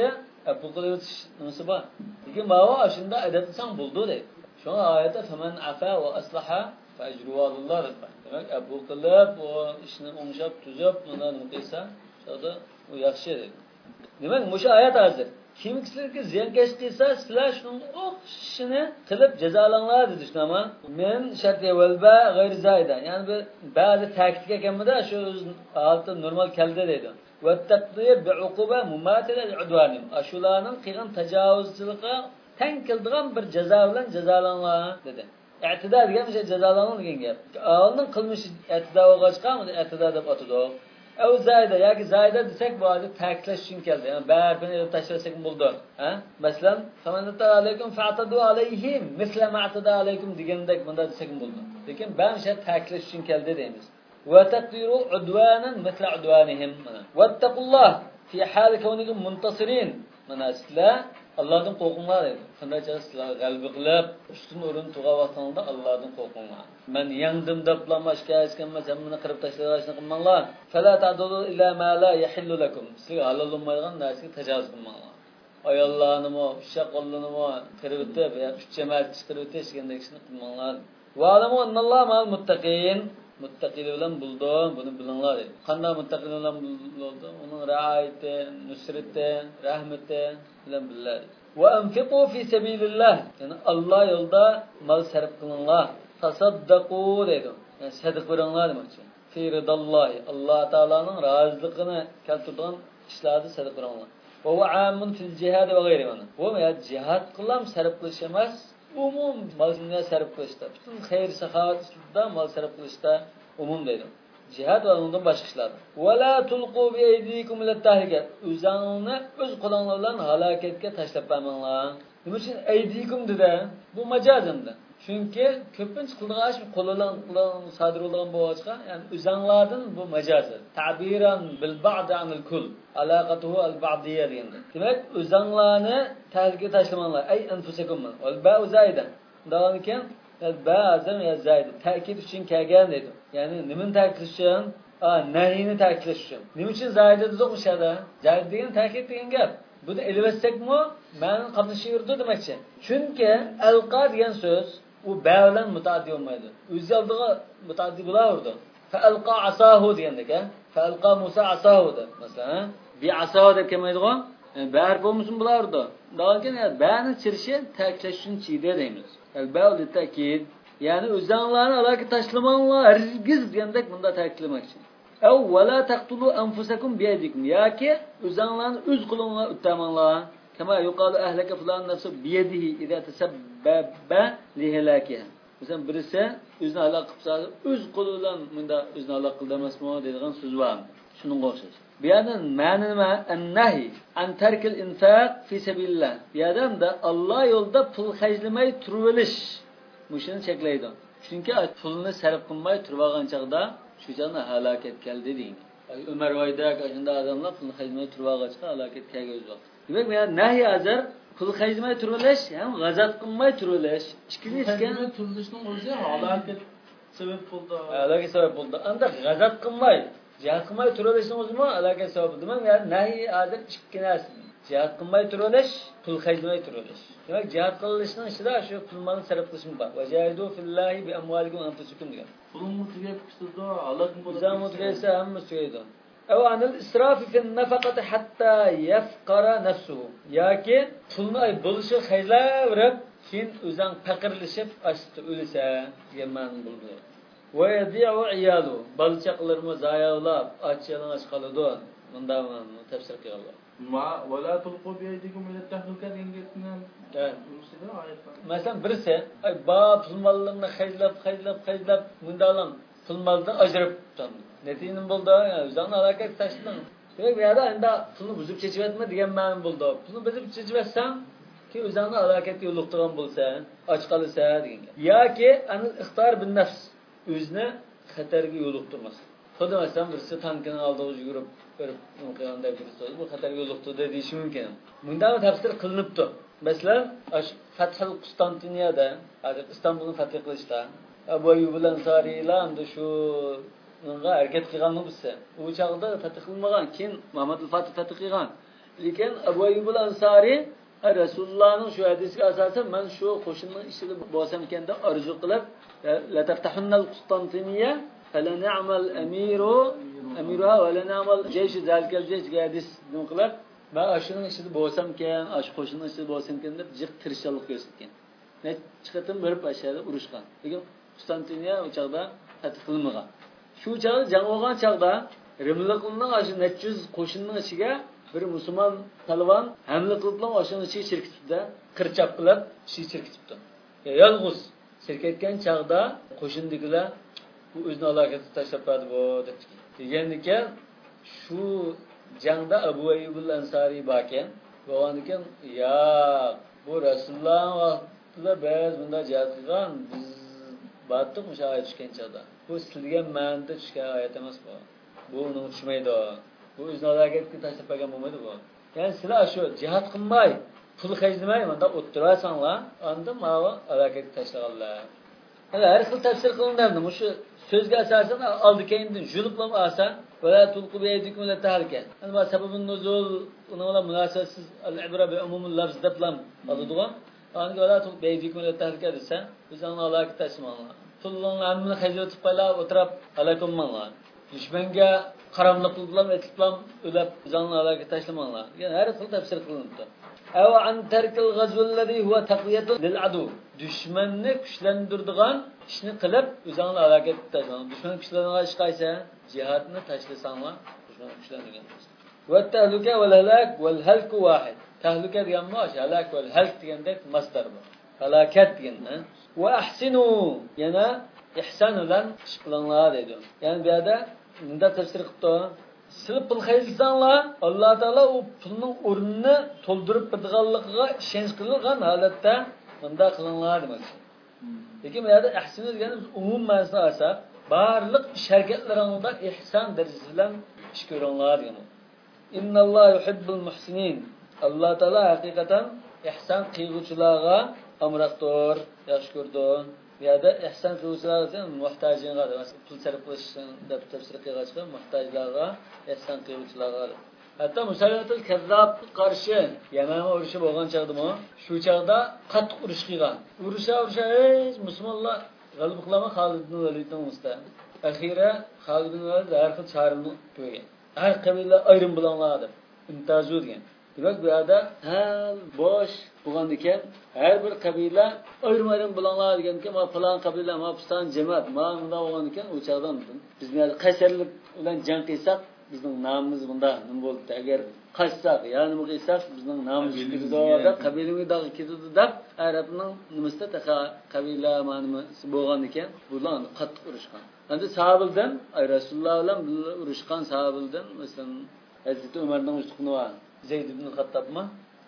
bu qilib o'tish nimasi bor? Lekin bavo shunda adatsan bo'ldi deydi. Şu ayette femen afa ve aslaha fe ecruhu alullah dedi. Demek bu qilib o ishni o'ngshab tuzab bundan qilsa, shunda u yaxshi dedi. Demek bu ayet hozir kimkilarga ziyankesh qilsa, sizlar shuni o'qishini qilib jazolanlar dedi shunama. Men shart evalba g'ayr zaida. Ya'ni bu ba'zi ta'kidga ekanmida shu holda normal keldi dedi. Va taqdir bi uquba mumatila al-udwanim. Ashularning qilgan tajovuzchiligiga teng keldigan bir jazo bilan jazolanlar dedi. I'tida degan o'sha jazolanlar degan gap. Oldin qilmishi i'tida bo'lg'achqami i'tida deb atadi. Ev zayda yoki zayda desak bu hozir ta'kidlash uchun keldi. Yani barbini tashlasak bo'ldi. Ha? Masalan, "Famanata alaykum fa'tadu alayhim misla ma'tada alaykum" degandek bunda desak bo'ldi. Lekin ba'zi ta'kidlash uchun keldi deymiz. Wa taqdiru udwanan misla udwanihim. Wattaqullah fi hal kawnikum muntasirin. Mana sizlar Allah'dan qo'rqinglar dedi. Qanday sizlar g'alaba qilib, ustun o'rin tug'ayotganda Allah'dan qo'rqinglar. Men yangdim deb lamashga aytganman, sen meni qirib tashlashni qilmanglar. Fala ta'dudu illa ma la yahillu lakum. Sizga halol bo'lmaydigan narsaga tajovuz qilmanglar. Ayollarni, shaqollarni qirib o'tib, uch jamoat chiqarib o'tishgandek ishni qilmanglar. Va alamu annalloha ma'al muttaqin. Muttaqilar bilan buldi, buni bilinglar dedi. Qanday muttaqilar bilan buldi? Uning riayati, nusrati, rahmati bilan biladi. Va anfiqu fi sabilillah. Yani Allah yo'lida mal sarf qilinglar. Tasaddaqu dedi. Yani sadaqa beringlar demoqchi. Fi ridallohi. Alloh taolaning roziligini keltirgan ishlarni sadaqa beringlar. Va huwa amun fil jihad va g'ayrihi. Bu ya jihad qilam sarf qilish emas. Umum malni sarf qilishda, bütün xayr saxovatda mal sarf qilishda umum deydi. Jihad va undan boshqa ishlar. Va la tulqu bi aydikum ila tahlikat. O'zingni o'z qo'linglar bilan halokatga tashlab qo'ymanglar. Nima uchun aydikum dedi? Bu majazimda. Chunki ko'pincha qildigan ish qo'llar bilan sodir bo'lgan bo'g'achqa, ya'ni o'zinglardan bu majazdir. Ta'biran bil ba'd anil kull. Alaqatuhu al ba'diyya degandir. Demak, o'zinglarni tahlikaga tashlamanglar. Ay anfusakum. Wal ba'u zaida. Davom ekan, ba'zan ya zaida. Ta'kid uchun kelgan dedi. Ya'ni nimani ta'kidlash uchun? Nahyini ta'kidlash uchun. Nima uchun zaida dedi o'shada? Zaida degan ta'kid degan gap. Buni elvassakmi, ma'ni qatnashib yurdi demakchi. Chunki alqa degan so'z u ba bilan mutaaddi bo'lmaydi. O'zi oldiga mutaaddi bo'lardi. Fa alqa asahu degandek-a. Fa alqa Musa asahu da. Masalan, bi asahu deb kelmaydi-ku. Bar bo'lmasin bo'lardi. Lekin ba'ni chirishi ta'kidlash uchun chiydi deymiz. Al-ba'u ta'kid, ya'ni o'zinglarni aloqa tashlamanglar, hargiz degandek bunda ta'kidlamoqchi. Aw wala taqtulu anfusakum biyadikum. Yoki o'zinglarni o'z qo'lingizga utamanglar. Kama yuqalu ahlaka fulan nafsu biyadihi idza tasabbaba lihlakiha. Mesela birisi o'zini halok qilsa, o'z qo'li bilan bunda o'zini halok qildi emasmi deydigan so'z bor. Shunga o'xshash. Bu yerdan ma'ni nima? An-nahy an tarkil infaq fi sabilillah. Bu yerda Alloh yo'lida pul xarjlamay turilish. Mushuni cheklaydi. Chunki pulni sarf qilmay turib olgan chaqda shu jonni halokat keldi deydi. Umar Voydaq shunda odamlar pulni xarjlamay turib olgachqa halokat kelgan o'z vaqt. Demak, bu yer nahy azar pul xarjlamay turilish, ham g'azab qilmay turilish. Ikkisi ekan turilishning o'zi halokat sabab bo'ldi. Halokat sabab bo'ldi. Anda g'azab qilmay, jihad qilmay turilishning o'zimi halokat sabab bo'ldi. Demak, nahy azar ikki narsa. Jihad qilmay turilish, pul xarjlamay turilish. Demak, jihad qilishning ichida shu pulni sarf qilishim bor. Vajahidu fillahi bi amwalikum anfusikum degan. Pulni tugab ketdi, halok bo'ldi. Zamut esa hammasi tugaydi. Aw anil israf fi an-nafaqati hatta yafqara nafsuhu. Yoki pulni bo'lishi xarjlab, keyin o'zing faqirlashib, ashta o'lsa degan ma'no bo'ldi. Va yadi'u iyalu. Balchaqlarni zayoqlab, ochyalanib qoladi. Bunda tafsir qilganlar. ولا تلقوا بأيديكم إلى التهلكة دينجتنا. Mesela birisi pul mallarını xarjlab bundalan pul maldan ajrab tutdi. Netin bo'ldi, o'zini halokat tashding. Demak, bu yerda endi pulni buzib chechib degan ma'no bo'ldi. Pulni buzib chechibsan, ki o'zini halokatga yo'liqtirgan bo'lsa, och qolsa degan. Yoki anil ixtor bin nafs, o'zini xatarga yo'liqtirmas. Xuddi masalan birisi tankini oldiga yugurib berib qilganda birisi bu xatarga yo'liqtirdi deyish mumkin. Bunda tafsir qilinibdi. Masalan, Fathul Qustantiniyada, hozir Istanbulni fath qilishda Abu Ayyub al-Ansarilar ham shu unga harakat qilgan bo'lsa, u chaqda fath qilmagan, keyin Muhammad al-Fatih fath qilgan. Lekin Abu Ayyub al-Ansari Rasulullahning shu hadisiga asosan men shu qo'shinning ishida bo'lsam ekanda arzu qilib la tartahunnal Qustantiniya fala na'mal amiruha va la na'mal jaysh zalikal jaysh hadis qilib men shuning ishida bo'lsam ekan, shu qo'shinning ishida bo'lsam ekan deb jiq tirishchilik ko'rsatgan. Chiqatim berib ashada urushgan. Lekin Qustantiniya o chaqda fath qilinmagan. Shu chaqda jang bo'lgan chaqda Rimliqning shu 400 qo'shinning ichiga bir musulmon palvon hamla qilib o'shaning ichiga shirkitibdi, qirchab qilib shirkitibdi. Yolg'iz shirketgan chaqda qo'shindikilar bu o'zini alaqasini tashlab berdi bu deb degandikan shu jangda Abu Ayyub al-Ansari bor ekan. Bo'lgan ekan, "Ya, bu Rasululloh vaqtida biz bunda jihad qilgan, biz battiq mushayat tushgan chaqda. Bu sizga ma'noda tushgan oyat emas bu. Bu uni tushmaydi. Bu o'zini alaqasini tashlab bergan bo'lmaydi bu. Ya'ni sizlar shu jihad qilmay, pul xarjlamay, bunda o'tirasanlar, unda ma'va alaqasini tashlaganlar." Har xil tafsir qilinadi. Shu so'zga asosan oldi-keyindan julublam asan va tulqu beydikum la tahlika. Ana sababun nuzul unalar munosabatsiz al-ibra bi umumul lafz deblam oladiga. Anga va tulqu beydikum la tahlika desa, biz uni alaqi tashlamaylar. Pullarni hamini xajratib qo'ylar, o'tirib alakummanlar. Dushmanga qaramliq qilib, etiblam, o'lab bizani alaqi tashlamaylar. Yani har xil tafsir qilinadi. Aw an tarkil ghazw alladhi huwa taqwiyatu lil adu. Düşmanni kuchlantiradigan ishni qilib, o'zingni aloqa tashlang. Dushman kuchlanadigan ish qaysi? Jihadni tashlasanglar, dushman kuchlanadigan. Va tahluka val halak val halk wahid. Tahluka degan mosh, halak val halk degandek masdar bu. Halakat deganda. Va ahsinu, yana ihson bilan ish qilinglar dedi. Ya'ni bu yerda bunda tafsir qildi. Siz pul xayzanglar, Alloh taolo u pulning o'rnini to'ldirib berganligiga ishonch qilgan holatda bunda qilinglar demoqchi. Lekin bu yerda ihson degani umum ma'nosida olsa, barliq ish harakatlaringizda ihson darajasi bilan ish ko'ringlar degan. Innallohu yuhibbul muhsinin. Alloh taolo haqiqatan ihson qiluvchilarga amraqdir, yaxshi ko'rdi. Bu yerda ihson qiluvchilarga muhtojlarga, pul sarf qilishni deb tafsir qilgachqa muhtojlarga, ihson qiluvchilarga. Hatta Musaylatul Kazzab qarshi Yamama urushi bo'lgan chaqdimi? Shu chaqda qattiq urush qilgan. Urusha musulmonlar g'alaba qilama Xolid ibn Validning usta. Axira Xolid ibn Valid har xil choralarni ko'rgan. Har qabila ayrim bilanlar deb imtiyoz degan. Demak bu yerda bosh bo'lgan ekan, har bir qabila ayrim bilanlar deganki, ma falan qabila, ma piston jamoat, ma bunda bo'lgan ekan, u chaqdan bizni qaysarlik bilan jang qilsak bizning nomimiz bunda nima bo'ldi? Agar qaysaq, ya'ni nima qilsak bizning nomimiz ketadi, qabilaga ketadi deb Arabning nimasida qabila ma'nosi bo'lgan ekan, bular qattiq urushgan. Endi sahobadan Rasululloh bilan urushgan sahobadan masalan Hazrat Umarning ustuqni va Zayd ibn Xattobmi?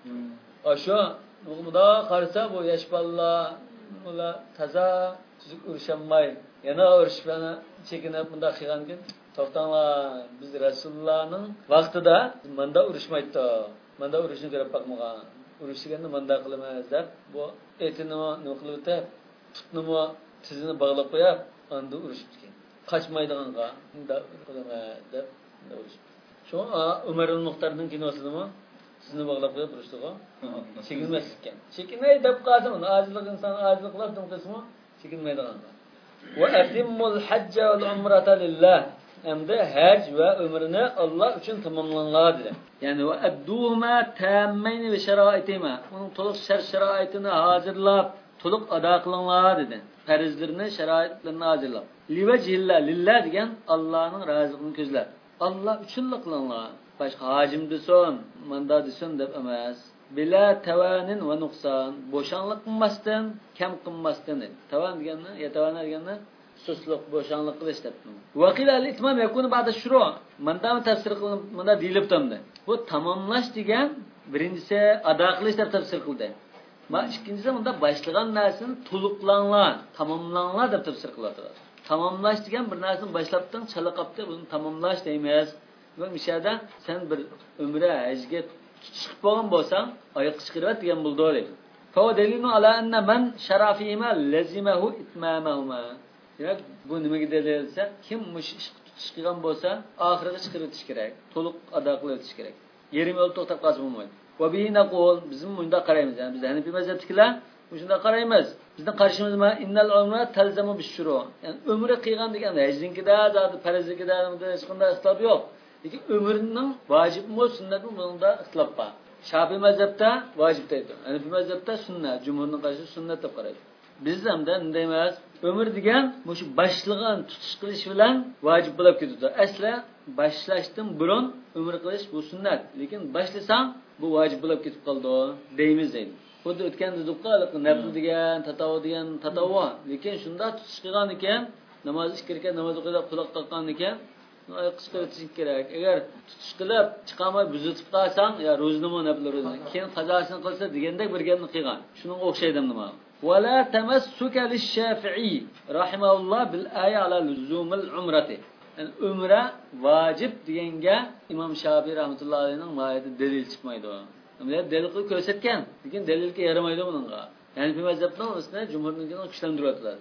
O'sha bunda qarasa bu yosh bolalar ular taza tuzuk urushamay, yana urushlarni chekinib bunda qilgankin to'xtanglar, biz Rasulullohning vaqtida menda urushmaydi. Menda urushni ko'rib bakmagan. Urushganda menda qilmaymiz deb bu etini nima qilib o'tib, tutnimi tizini bog'lab qo'yib, endi urushib ketgan. Qochmaydiganga unda qilmaymiz deb urushib. Shu Umar al-Muxtarning kinosidami? Sizni bog'lab qo'yib urishdiga. Chekinmaslikkan. Chekinmay deb qoldim. Ojizlik inson ojizlik qilib turibmi? Chekinmaydiganga. Va atimmul hajja wal umrata lillah. Endi haj va umrni Alloh uchun tamomlanglar dedi. Ya'ni va adduhuma tammayni va sharoitima. Uning to'liq sharoitini hozirlab, to'liq ado qilinglar dedi. Farzlarni, sharoitlarini hozirlab. Livajillah, lillah degan Allohning roziligini ko'zlab. Allah uchun qilinglar. Boshqa hajim desin, manda desin deb emas. Bila tavanin va nuqson, bo'shanlik qilmasdan, kam qilmasdan. Tavan deganni, yatavan deganni susluq, bo'shanlik qilish debdi. Vaqila al-itmam yakunu ba'da shuru. Manda tafsir qilinib, manda deyilibdi. Bu tamomlash degan birinchisi ado qilish deb tafsir qildi. Ma ikkinchisi munda boshlagan narsani to'liqlanglar, tamomlanglar deb tafsir qiladi. Tamomlash degan bir narsani boshlabdan chalaqabda buni tamomlash deymiz. Bu mishada sen bir umra hajga chiqib bo'lgan bo'lsang, oyoq chiqirib degan bo'ldi deydi. Fa dalilun ala anna man sharafihima lazimahu itmamahuma. Demak, bu nimaga dalil desa, kim mush ish qilgan bo'lsa, oxiriga chiqirib o'tish kerak, to'liq ado qilib o'tish kerak. Yerim öldü to'xtab qolsa bo'lmaydi. Va bihi naqul bizim bunda qaraymiz. Yani biz Hanefi mazhabdagilar shunda qaraymiz. Bizning qarashimiz nima? Innal umra talzamu bishuru. Yani umra qilgan degan hajninkida, zot farzlikida hech qanday ixtilof yo'q. Lekin umrning vojibmi, sunnatmi bunda ixtilof bor. Shafiy mazhabda vojib deydi. Hanefi mazhabda sunnat, jumhurning qarshi sunnat deb qaraydi. Biz hamda bunday emas. Umr degan shu boshlagan tutish qilish bilan vojib bo'lib ketadi. Asli boshlashdan burun umr qilish bu sunnat. Lekin boshlasang bu vojib bo'lib ketib qoldi deymiz deydi. Xuddi o'tgan duqqaliq nafl degan, tatavvo. Lekin shunda tutish qilgan ekan, namoz ishkirga namoz o'qida quloq taqgan ekan, oyoq qisqartish kerak. Agar tutish qilib chiqamay buzitib qolsang, ya ro'znamo nafl ro'zna. Keyin qazosini qilsa degandek bir gapni qilgan. Shunga o'xshaydi nima? ولا تمسك للشافعي رحمه الله بالآية على لزوم العمرة. Umra vacip deganga İmam Şafii rahmetullohi alayhining mayida dalil chiqmaydi. Ular dalil qilib ko'rsatgan, lekin dalilga yaramaydi buningga. Yani bir mazhabning o'zini jumhurning kuchlantiryaptilar.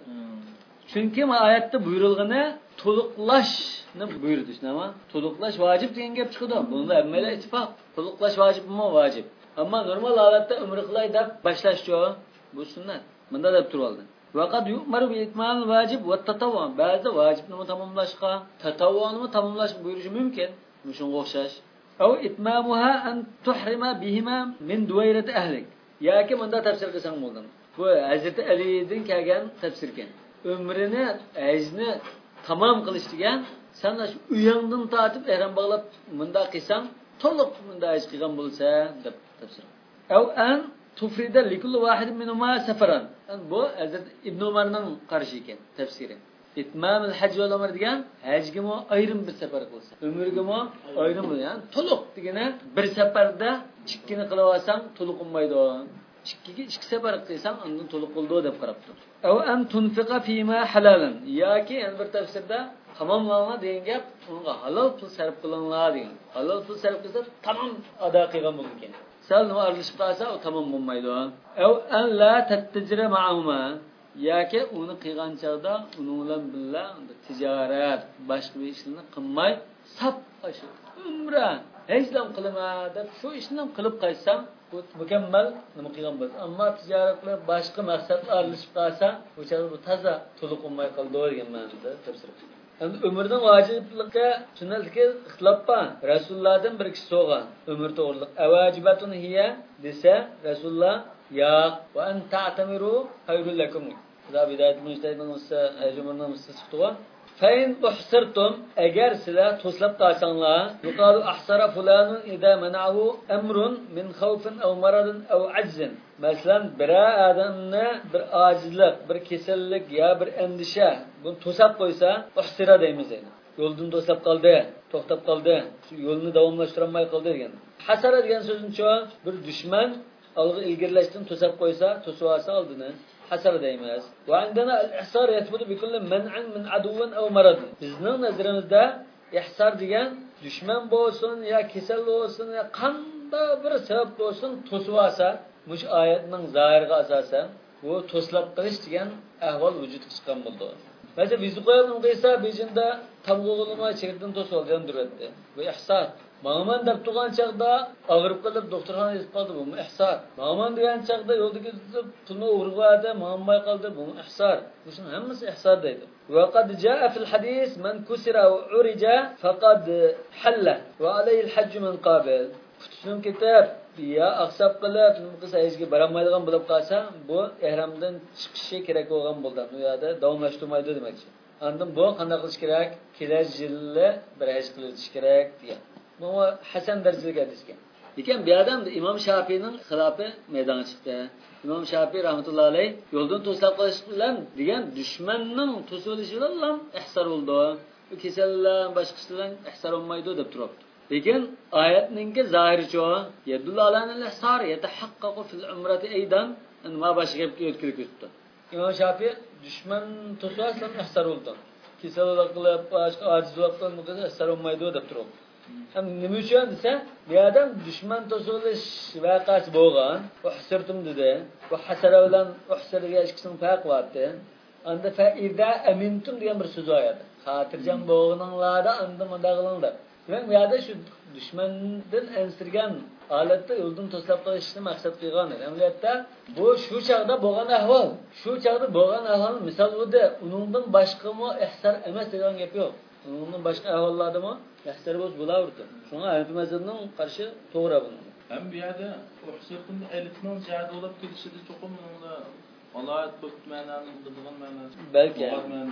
Chunki bu oyatda buyurilgani to'liqlashni buyurdi, nima? To'liqlash vacip degan gap chiqdi. Bunda hammalar ittifoq. To'liqlash vacibmi? Vacib. Ammo normal holatda umra qilay deb boshlash-ku bu sunnat. Bunda deb turoldi. Vaqad yu'maru bi itmamil vacib va tatavvu. Ba'zi vacibni tamomlashga, tatavvuni tamomlash buyurishi mumkin. Shunga o'xshash. Aw itmamuha an tuhrima bihima min duwayrati ahlik. Yoki bunda tafsir qilsang bo'ldi. Bu Hazrat Alidan kelgan tafsirkan. Umrini, hajni tamom qilish degan, sen shu uyingdan tortib ihrom bog'lab bunda qilsang, to'liq bunda haj qilgan bo'lsa deb tafsir. Aw an tufrida likulli wahid minhuma safaran. Bu Hazrat Ibn Umarning qarashi ekan tafsiri. İtmamul haj va umr degan hajgimi ayrim bir safar qilsa, umrgimi ayrim bo'lgan, to'liq degani bir safarda ikkini qilib olsang to'liq bo'lmaydi. Ikki safar qilsang undan to'liq bo'ldi deb qarabdi. Aw an tunfiqa fima halalan. Yoki bir tafsirda tamomlanma degan gap, unga halol pul sarf qilinglar degan. Halol pul sarf qilsa tamom ado qilgan bo'lgan. Salni arlishib qolsa u tamom bo'lmaydi. Aw an la tattajira ma'ahuma. Yoki uni qilgan chaqda uni bilan birga tijorat, boshqa bir ishlarni qilmay, sap shu umra, hajlam qilma deb shu ishni qilib qaysam, bu mukammal nima qilgan bo'lsa. Ammo tijorat bilan boshqa maqsadlar aralashib qolsa, o'sha bu toza to'liq bo'lmay qoldi degan ma'noda tafsir qilgan. Endi umrning vojiblikka, sunnatga ixtilof bor. Rasulullohdan bir kishi so'g'an, umr to'g'riliq. Avajibatun hiya desa, Rasululloh ya va an ta'tamiru khayrul lakum. Da bidayat mujtahidning o'zida ajumurning mustasiftuwa. Fain uhsirtum agar sizlar to'slab qolsanglar, yuqalu ahsara fulanun ida mana'u amrun min khawfin aw maradin aw ajzin. Masalan, bir odamni bir ojizlik, bir kasallik ya bir andisha buni to'sab qo'ysa, uhsira deymiz endi. Yo'ldan to'sab qoldi, to'xtab qoldi, yo'lni davomlashtira olmay qoldi degan. Hasara degan so'zuncha bir dushman olg'a ilgirlashdan to'sab qo'ysa, to'sib olsa oldini hasar deymiz. Va indana al-ihsar yatbudu bi kulli man'in min aduwwin aw marad. Bizning nazarimizda ihsar degan dushman bo'lsin yo kasal bo'lsin yo qanday bir sabab bo'lsin to'sib olsa, mush oyatning zohiriga asosan bu to'slab qilish degan ahvol vujudga chiqqan bo'ldi. Masalan, biz qo'yalım qilsa, bizda tamg'o'g'ilma chekdan to'sib olgan duradi. Bu ihsar. Ma'man deb turgan chaqda og'rib qolib doktorxonaga yetib qoldi, bu ihsar. Ma'man degan chaqda yo'ldagi pulni o'g'irladi, ma'may qoldi, bu ihsar. Buning hammasi ihsar deydi. Va qad jaa fil hadis man kusira wa urija faqad halla va alayhi al-hajj min qabil. Kutusun kitab ya aqsab qilib, qilsa hajga borolmaydigan bo'lib qolsa, bu ihramdan chiqishi kerak bo'lgan bo'ldi. Bu yerda davomlashtirmaydi demakchi. Andan bu qanday qilish kerak? Kelasi yilda bir haj qilish kerak degan. Bu Hasan darajasiga aytishgan. Lekin bu odam İmam Şafii'ning xilofi maydonga chiqdi. İmam Şafii rahmetullohi alayh yo'ldan to'slab qolish bilan degan dushmanning to'silishi bilan ihsor bo'ldi. Bu kasallar boshqasidan ihsor olmaydi deb turibdi. Lekin oyatning zohiricha yadullu ala al-ihsar yatahaqqaqu fil umrati aydan nima boshqa gapga o'tkirib ketdi. İmam Şafii dushman to'silishi ihsor bo'ldi. Kasallar qilib boshqa ojizlik qilib ihsor olmaydi deb turibdi. Hem nima uchun desa, bu odam dushman to'silish voqeasi bo'lgan, uhsirtum dedi. Bu hasara bilan uhsirga ikkisini farq bo'lardi. Anda faida amintum degan bir so'z oyadi. Xotirjam bo'lganinglarda anda mundaqilinglar. Demek bu yerda şu düşmandan ensirgan holatda yo'ldan to'slab qo'yishni maqsad qilgan. Amaliyotda bu shu chaqda bo'lgan ahvol. Shu chaqda bo'lgan ahvol misol udi uningdan boshqami ihsar emas degan gap yo'q. Uningdan boshqa ahvollardami ihsar bo'laverdi. Shunga Hanafi mazhabining qarshi to'g'ri bu. Hem bir yerde o sırtında elitinin ziyade olup gidişi çok onunla Allah'a bakmananın dıdığın manası. Belki.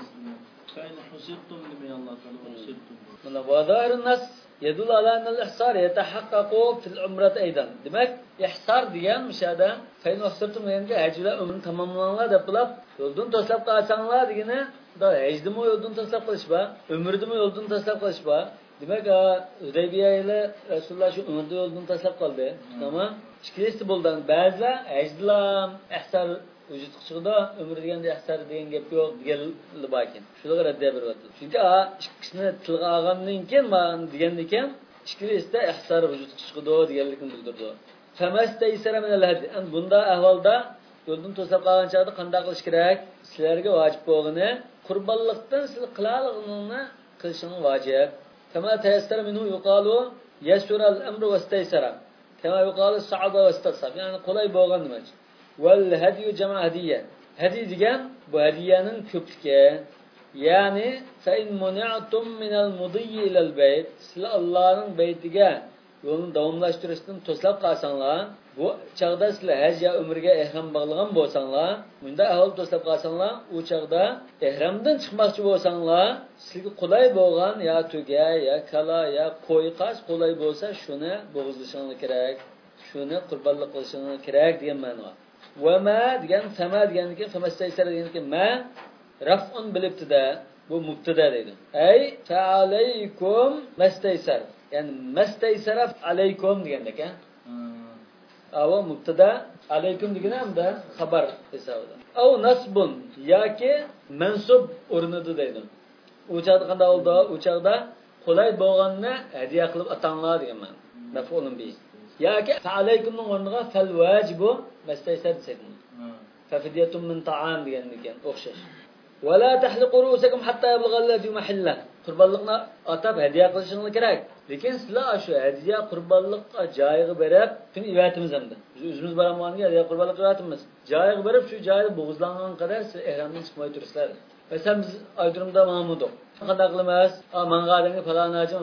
Kayın husirtum demeyi Allah Teala husirtum. Buna vadairun nas yedul ala enel ihsar yetahakkaku fil umret eydan. Demek ihsar diyen müşahede kayın husirtum deyince hecüle ömrünü tamamlanlar depilap yoldan toslap kalsanlar diyene da hecdi mi yoldan toslap kalışba, ömürdü mi yoldan toslap kalışba. Demek Hudeybiye ile Resulullah şu ömürde yoldan taslap kaldı. Ama işkilesi buldan bazılar ecdilam ihsar vücut çıkıda ömür degende ihsar degan gap yo'q deganli bakin. Shularga raddiya beryapti. Chunki ikkisini tilga olgandan keyin men degandikan ishkilesda ihsar vücut chiqidi deganligini bildirdi. Famastaysara min al-hadi. Bunda ahvolda yo'ldan to'sab qolgan chog'da qanday qilish kerak? Sizlarga vojib bo'lgani qurbonlikdan siz qilalig'ini qilishingiz vojib. كما تيسر منه يقال يسر الأمر واستيسر كما يقال صعب واستصعب يعني قلي بوغان demek. والهدي جمع هدية هدي ديgan bu hediyenin köplüğü yani فإن منعتم من المضي إلى البيت sizlar Allah'ın beytiga yo'lni davomlashtirishdan to'slab qolsanglar bu chaqda sizlar haj ya umrga ehram bog'lagan bo'lsanglar bunda ahvol to'slab qolsanglar u chaqda ehramdan chiqmoqchi bo'lsanglar sizga qulay bo'lgan ya tuga ya kala ya qo'y qas qulay bo'lsa shuni bo'g'izlashingiz kerak shuni qurbonlik qilishingiz kerak degan ma'no va ma degan fama deganniki famastaysara deganniki ma raf'un bilibtida bu mubtada deydi ay ta'alaykum mastaysar yani mastaysara alaykum degandek ha ava mubtada alaykum degani hamda xabar hisobida av nasbun yoki mansub o'rnida deydi u chaqda qanday bo'ldi u chaqda qulay bo'lganni hadiya qilib atanglar degan ma'no maf'ulun bi yoki alaykumning o'rniga fal vajibu mastaysar desak fa fidyatun min ta'am degan ekan o'xshash ولا تحلقوا رؤوسكم حتى يبلغ الذي محله qurbonlikni atab hadiya qilishingiz kerak lekin sizlar shu hadiya qurbonlikqa joyiga berib tun ivatimiz hamda biz o'zimiz boramiz hadiya qurbonlik ivatimiz joyiga berib shu joyda bo'g'izlangan qadar siz ehramdan chiqmay turibsizlar masalan biz aydirimda mahmudoq qanday qilamiz mangadagi falonajim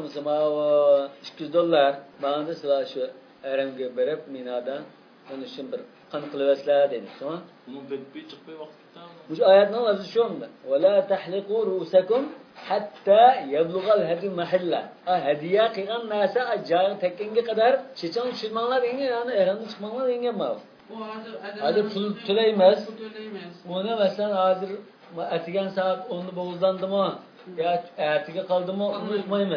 $200 banda sizlar shu ehramga berib minadan onun için bir kan kılıvesler demiş tamam Bunun bekbi çıkmaya vakti tamam bu ayetnin lafzı şu anda وَلَا تَحْلِقُوا رُؤُسَكُمْ حَتَّى يَبْلُغَ الْهَدِيُ مَحِلَّ hediye kıygan nasa acayı tekkenge kadar çeçen uçurmanlar yenge yani ehramdan çıkmanlar yenge mi? Hadi pul töleymez. Bu ne mesela hazır etigen saat 10'da boğuzlandı mı? Ya ertege kaldı mı onu unutmayız.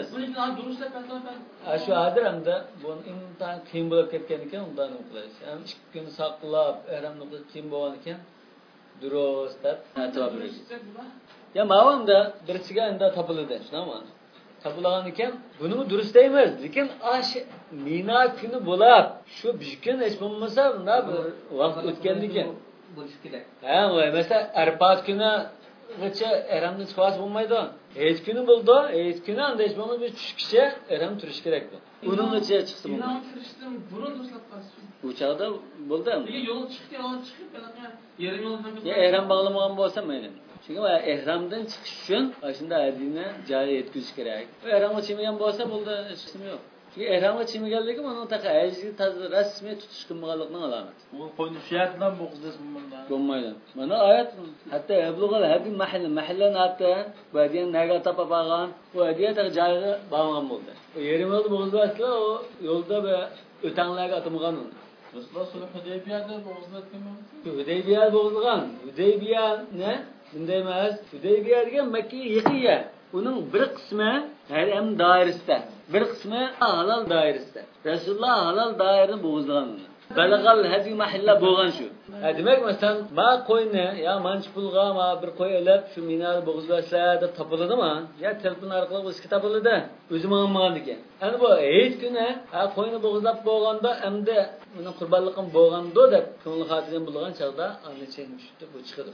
Şu adır hem de bunun imtihan kıyım bulup ketkendiken ondan unutmayız. Yani 2 gün saklap ehramda kıyım boğandiken durustat atabiliriz. Ya mavam da birisiga enda tapıldı şuna mı? Tapılagan iken bunu dürüst değmez. Lekin mina günü bulap şu bir gün hiç bulmasa bunda bir vaqt o'tgandikan bo'lishi kerak. Ha, mesela Arafat günü Gıça ehramdan çıkmaz bulmaydı. Hiç günü buldu. Hiç günü anda hiç bulmadı. Bir kişi ehram turış gerekti. Onun gıçaya çıksın buldu. İnanın turuştum. Burun toslap kalsın. Uçakta buldu mu? Peki yolu çıktı. Yolu çıkıp yarım yoldan bir... Ya ehram bağlamagan bolsa mıydı? Çünkü ehramdan çıkış için aslında adine cari etkisi gerek. Ehramga çimigen bolsa buldu. Hiç yok. Çünkü ehramga çimigenligi onun taqa ajli rasmi tutuşkunmaganliginin alameti. Bu koyunu fiyatından bu kız desmin bunda. Bo'lmaydi. Mana oyat hatto yablug'al hadi mahallan hatta bu hadiyan naga tapa bo'lgan, bu hadiya taq joyiga borgan bo'ldi. O yerim oldu bo'g'izlaslar, o yo'lda va o'tanglarga atamagan uni. Rasululloh sulh Hudaybiyada bo'g'izlatganmi? Hudaybiya bo'g'izlagan. Hudaybiya ne? Bunday emas. Hudaybiya degan Makkaga yaqin yer. Uning bir qismi haram doirasida, bir qismi halol doirasida. Rasululloh halol doirani bo'g'izlagan uni. Balagal hadi mahalla bo'lgan shu. Demak, masalan, ma qo'yni, ya manch pulga ma bir qo'y olib, shu minar bo'g'izlashlar deb topiladimi? Ya telefon orqali o'zga topiladi. O'zim olmagan ekan. Endi bu hech kuni qo'yni bo'g'izlab bo'lganda, endi buni qurbonliqim bo'lganda deb ko'ngil xotirjam bo'lgan chaqda ana cheng tushdi, bu chiqadi.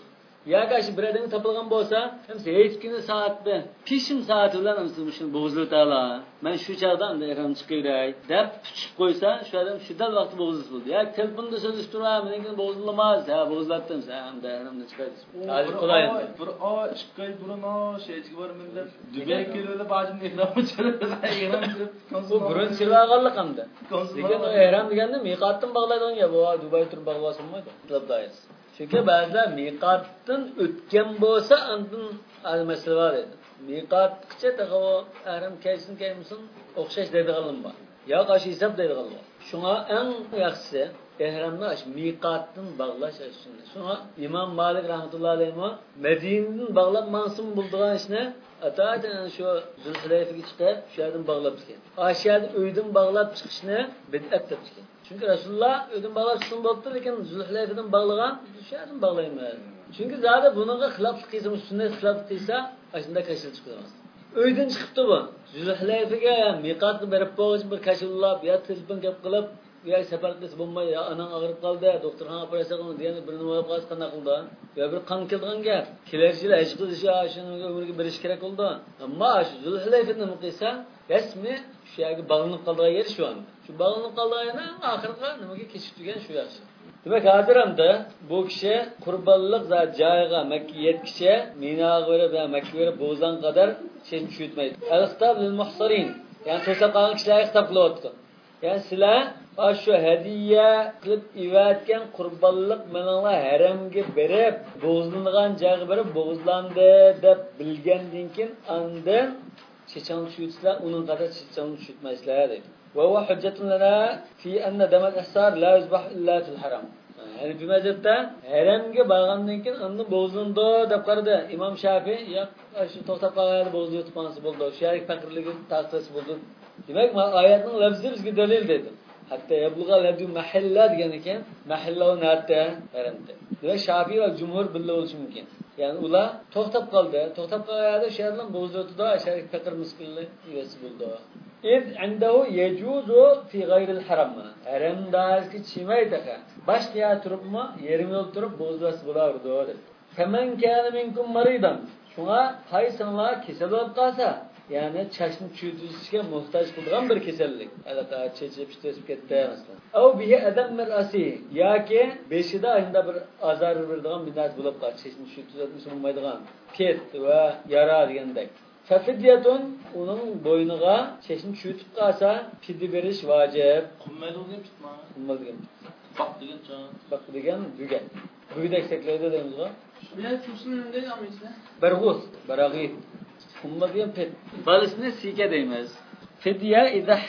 yoki shu biradin topilgan bo'lsa, hech kuni soatda pishim soati bilan shuni bo'g'izlatala. Men shu chaqda ehrom chiqayday deb puchib qo'ysa, shu odam shu dal vaqt bo'g'izlab bo'ldi. Yoki telefonda so'zlashib turib, menga bo'g'izlamas, ha bo'g'izlatdim, sen ehromni chiqardi. Hozir qulay. Bir chiqqay burun şeyga bormen deb Dubayga kelib bajimni ehrom chiqarib, ehrom deb bu burun chirvag'anlik hamda. Lekin ehrom deganda miqatdan bog'laydigan gap, bu Dubayga turib bog'lasinmaydi. Qilibdaysiz. Chunki ba'zilar miqatdan o'tgan bo'lsa, undan masala bor edi. Miqatgacha taqavo ehrom kelsin kelmasin o'xshash deydiganlar bor. Yo qashi hisob deydiganlar. Shunga eng yaxshisi ehromni miqatdan bog'lash sunna. Shunga Imom Malik rahmatullohi alayhi Madinadan bog'lab mansun bo'ldigan ishni atadan shu Zulhulayfaga chiqib, shu yerdan bog'lab chiqgan. Ashad uydan bog'lab chiqishni bid'at deb chiqgan. Çünkü Resulullah ödün bağlar tutun boptu, lekin Zulhuleyfe'den bağlagan, şu yerden bağlaymayız. Çünkü zaten bununla xilaflık kıysa, sünnet xilaflık kıysa, aşında kaşıl çıkılamaz. Öydün çıkıptı bu. Zulhuleyfe'ge miqatı berip boğuşun bir kaşıllap, ya telefon kep kılıp, ya sefertlisi bulmayı, ya anan ağırıp kaldı, doktorhan operasyon kılın diyeni birini muayip kalsı kandak oldu. Ya bir kan kildiğin gel. Kilerciyle eşkız işi aşının ömürge bir iş gerek oldu. Ama şu Zulhuleyfe'den kıysa, resmi şu yerge bağlanıp kaldığı yer şu anda. Şu bağlanıp kaldığı yerine ahırga nimaga keçip tügen şu yaxşı. Demek hadiramda bu kişi kurbanlık zat joyiga Makka yetkiche Minaga verib va Makka verib bo'zdan qadar tushutmaydi. Al-Xitob lil-Muhsarin, ya'ni to'sab qolgan kishilarga xitob qilyapti. Ya'ni sizlar shu hadiya qilib ivatgan qurbonlik bilanlar haramga berib, bo'zlangan joyga berib bo'zlandi deb bilgandan keyin andan chechan tushutsalar, uning qadar chechan tushutmaysizlar deydi. وهو حجة لنا في أن دم الإحصار لا يذبح إلا في الحرم. Yani bir mezhepte heremge bağlandığı için anını bozuldu deyip qardı. İmam Şafii ya şu to'xtab qolgan bozulup tutmansı buldu. Şerik fakirligi taqsisi buldu. Demek ayetning lafzi bizga dalil dedi. Hatta yabluğa lafzi mahalla degan ekan, mahalla o nerede? Heremde. Demek Şafii ve cumhur birga bo'lishi mumkin. Yani ular to'xtab qoldi. To'xtab qolganda sherdan bozulutida şerik fakir miskinlik yuvasi buldu. İz indehu yecuzu fi gayril haram. Haram dağıski çimaytaka. Başlaya turup mu? Yerine oturup bozulası bulardı o dedi. Femen kâne minkum maridan. Şuna haysanlar kesel olup kalsa, yani çaşını çürütüşüge muhtaç kıldıran bir kesellik. Alaka çeçip iştesip gitti mesela. Ev bihi edem mer'asi. Ya ki beşide ayında bir azar verdiğin bir nas bulup kalsa, çeşini çürütüşüge olmaydıgan pet ve yara degandek. Fafidiyatun onun boynuğa çeşini çürütüp kalsa fidi veriş vacip. Kummaydı o demiş mi? Kummaydı demiş. Bak degen can. Bak degen büge. Büge ekseklerde deyimiz o. Biraz Müslüman değil ama işte. Berğus, berağit. Kummaydı degen pet. Balısını sike deyimiz. Fidye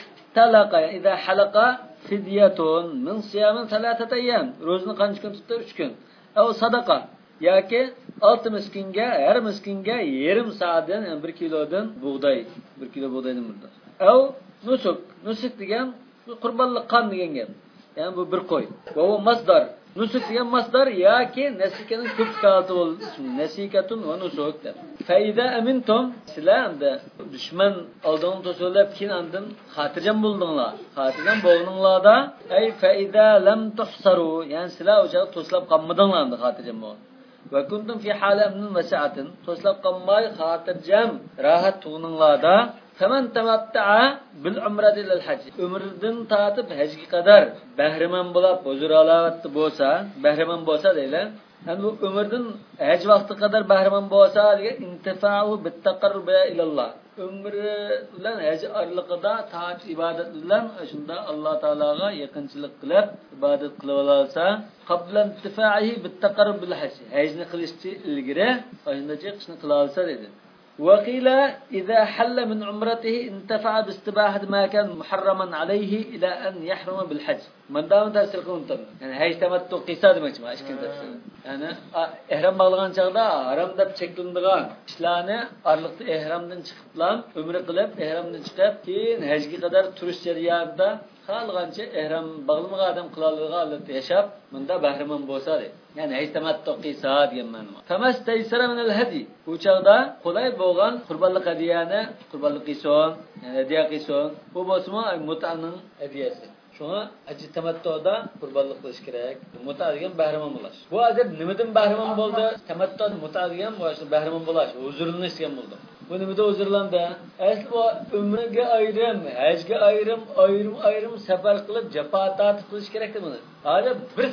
idha halaka fidyatun min siyamin 3 ayyam. Rozunu qancha kun tutdi? 3 kun. Ev sadaqa. Yoki 6 miskinga, har miskinga yarim sa'dan 1 kilodan buğday, 1 kilo buğdaydan burada. Ev nusuk degan qurbonlik qon degan gap. Ya'ni bu bir qo'y. Bu masdar. Nusuk degan masdar yoki nasikaning ko'p kaliti bo'lsin. Nasikatun va nusuk deb. Faida amintum sizlarda dushman oldin to'solab keyin andin xotirjam bo'ldinglar. Xotirjam bo'lganinglarda ay faida lam tuhsaru, ya'ni sizlar o'sha to'slab qolmadinglar, xotirjam bo'l. Ve kuntum fi hale min mesa'atin to'slab qolmay xotirjam rahat tuğuninglarda faman tamatta'a bil umrati lil haj, umrdan tatib hajga qadar bahriman bo'lib huzur alatdi bo'lsa, bahriman bo'lsa deylar. Yani bu umrdan haj vaqti qadar bahriman bo'lsa degan intifa'u bit taqarrub ila Allah. Ömrü bilan haj oraliqida taat ibodat bilan shunda Alloh taologa yaqinchilik qilib ibodat qilib olsa, qabla intifa'ihi bit taqarrub bil haj, hajni qilishni ilgari shunda qishni qila olsa dedi. وقيل إذا حل من عمرته انتفع باستباحة ما كان محرما عليه إلى أن يحرم بالحج. من دام تفسير كونتم يعني هاي تمتع قصاد مجمع إيش كنت تفسير يعني إحرام bağlagan çağda haram dep çekildiğin işlerini arlıqda ihramdan çıkıplan ömre qilib ihramdan chiqib keyin hajga qadar turish jarayonida xalqancha ihram bağlamagan adam qilalig'iga albatta yashab bunda bahramon bo'lsa deydi. Yani haj tamattu qisa degan ma'no. Famas taysara min al-hadi. Bu chaqda qulay bo'lgan qurbonlik hadiyani, qurbonlik qison, hadiya qison, bu bo'lsa mutaning hadiyasi. Şuna acı tamattuda kurbanlık qilish kerak. Muta degan bahramon bo'lish. Bu azab nimadan bahramon bo'ldi? Tamattu muta degan bu bahramon bo'lish, huzurlanishgan bo'ldi. Bu nimada huzurlandi? Asli bu umriga ayrim, hajga ayrim safar qilib jafoat qilish kerak buni. Hozir bir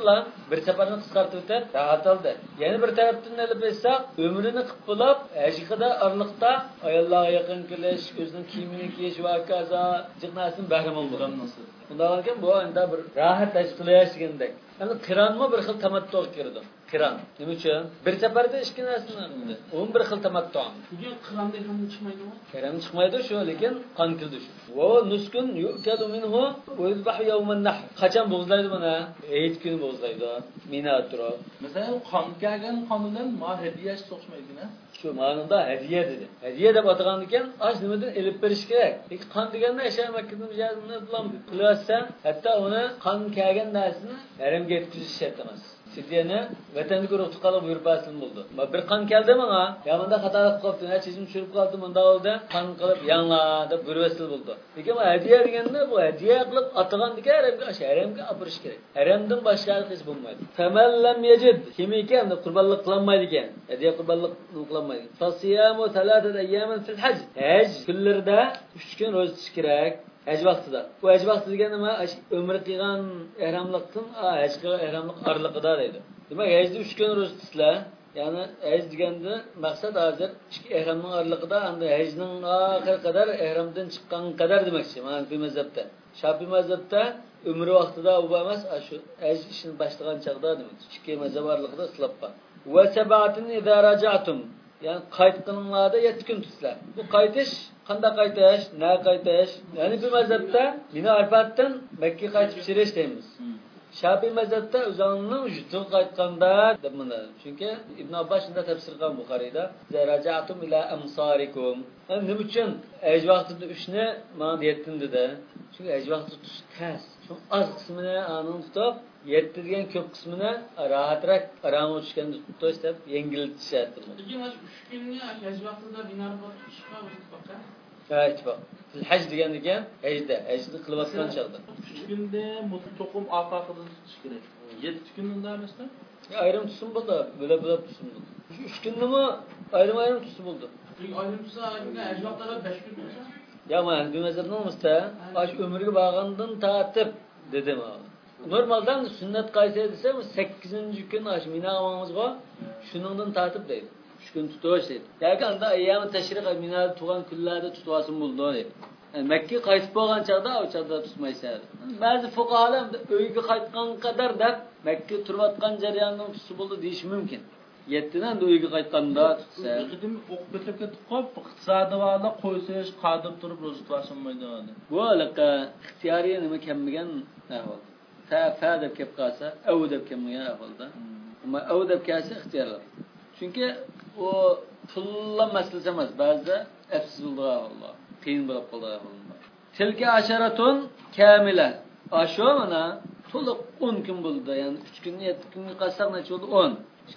safarni qisqartib o'tib, rahat oldi. Yana bir tarafdan olib esa, umrini qilib bo'lib, hajga orliqda ayollarga yaqin kelish, o'zining kiyimini kiyish va kaza, jiqnasin bahramon bo'ldi. Bundan keyin bu anda bir rahat tashqilash degandek. Yani qironmi bir xil tamattu kirdi. Qiron. Nima uchun? Bir safarda ikki narsani qildi. 11 xil tamattu. Bugun qiranda ham chiqmaydimi? Qiron chiqmaydi shu, lekin qon kildi shu. Va nuskun yu'kadu minhu va yuzbahu yawman nahr. Qachon bo'g'izlaydi buni? Eid kuni bo'g'izlaydi. Mina turib. Masalan, qon kelgan qonidan ma hadiya so'xmaydi-na. Shu ma'noda hadiya dedi. Hadiya deb atagan ekan, ash nimadan elib berish kerak. Lekin qon deganda yashay Makkadan mijozini bilan qilyapsa, hatto uni qon kelgan narsani haramga yetkazish shart emas. Sidiyani vatanga guruh qilib yurbasin bo'ldi. Bir qon keldi menga, ya menda xatolik qilibdi, chizim tushirib qoldim, menda oldi, qon qilib yanga deb yurbasil bo'ldi. Lekin hadiya deganda bu hadiya qilib atagan degan haramga apirish kerak. Haramdan boshqa hech bo'lmaydi. Famallam yajid kimiki endi qurbonlik qilinmaydi ekan. Hadiya qurbonlik qilinmaydi. Fasiyamu 3 ayyamin fil haj. Haj kunlarda 3 kun ro'za tutish kerak. Haj vaqtida. Bu haj vaqti degani nima? Umr qilgan ihramlikdan hajga ihramlik orliqida deydi. Demak, hajda 3 kun ro'za tutishlar. Ya'ni haj deganda maqsad hozir ihramning orliqida, endi hajning oxir qadar ihramdan chiqqan qadar demakchi. Mana mazhabda. Shafiy mazhabda umr vaqtida u emas, shu haj ishini boshlagan chaqda demak. Ikki mazhab orliqida islabqa. Va sabatin idza raja'tum. Yani qaytqanlarda 7 kun tutsalar. Bu qaytish, qanday qaytish, na qaytish? Yani bir mazhabda Mina Arfatdan Makka qaytib shirish deymiz. Shafiy mazhabda o'zingning vujudga qaytganda deb mana. Chunki Ibn Abbos shunda tafsir qilgan Buxoriyda, "Zaraja'tum ila amsarikum." Yani nima uchun haj vaqtida 3 ni mana deyetdim dedi. Chunki haj vaqtida tutish tas. Shu oz qismini aning tutib, yettirgan ko'p qismini rahatroq aramga tushganda tutish deb yengiltishyapti. Lekin 3 kunni haj vaqtida binar bor ishqa o'tibqa. Aytib. Haj degan ekan, hajni qilayotgan chaqda. 3 kunda to'qim oqaqidan tutish kerak. 7 kundan emasmi? Ayrim tutsin bo'ldi, bo'lib tutsin bo'ldi. 3 kunnimi ayrim tutsin bo'ldi. Ayrim tutsa, haj vaqtida 5 kun bo'lsa. Ya men bu mazhabni olmasa, aş umrga borgandan tatib dedim. Normaldan sünnet qaysi desa 8-kun aş Mina olmamizga shuningdan tatib deydi. 3 kun tutish deydi. Yoki anda ayyam tashriq Mina tug'an kunlarda tutvasim bo'ldi deydi. Yani Makka qaytib bo'lgan chaqda o chaqda tutmaysa. Ba'zi fuqarolar uyga qaytgan qadar deb Makka turayotgan jarayondan tutsa bo'ldi deyish mumkin. 7dan da uyga qaytganda tutsa. Qidim o'qib ketib qolib, iqtisodiy vaqtda qo'ysish, qadib turib ro'za tutashmaydi. Bu alaqa ixtiyoriy nima kelmagan ahvol. Fa deb kelib qolsa, av deb kelmagan ahvolda. Ammo av deb kelsa ixtiyorlar. Chunki o pulla masalasi emas, ba'zida afsiz bo'ldi Allah. Qiyin bo'lib qoldi Allah. Tilka asharatun kamila. Asho mana to'liq 10 kun bo'ldi. Ya'ni 3 kunni 7 kunga qasaq necha bo'ldi? 10.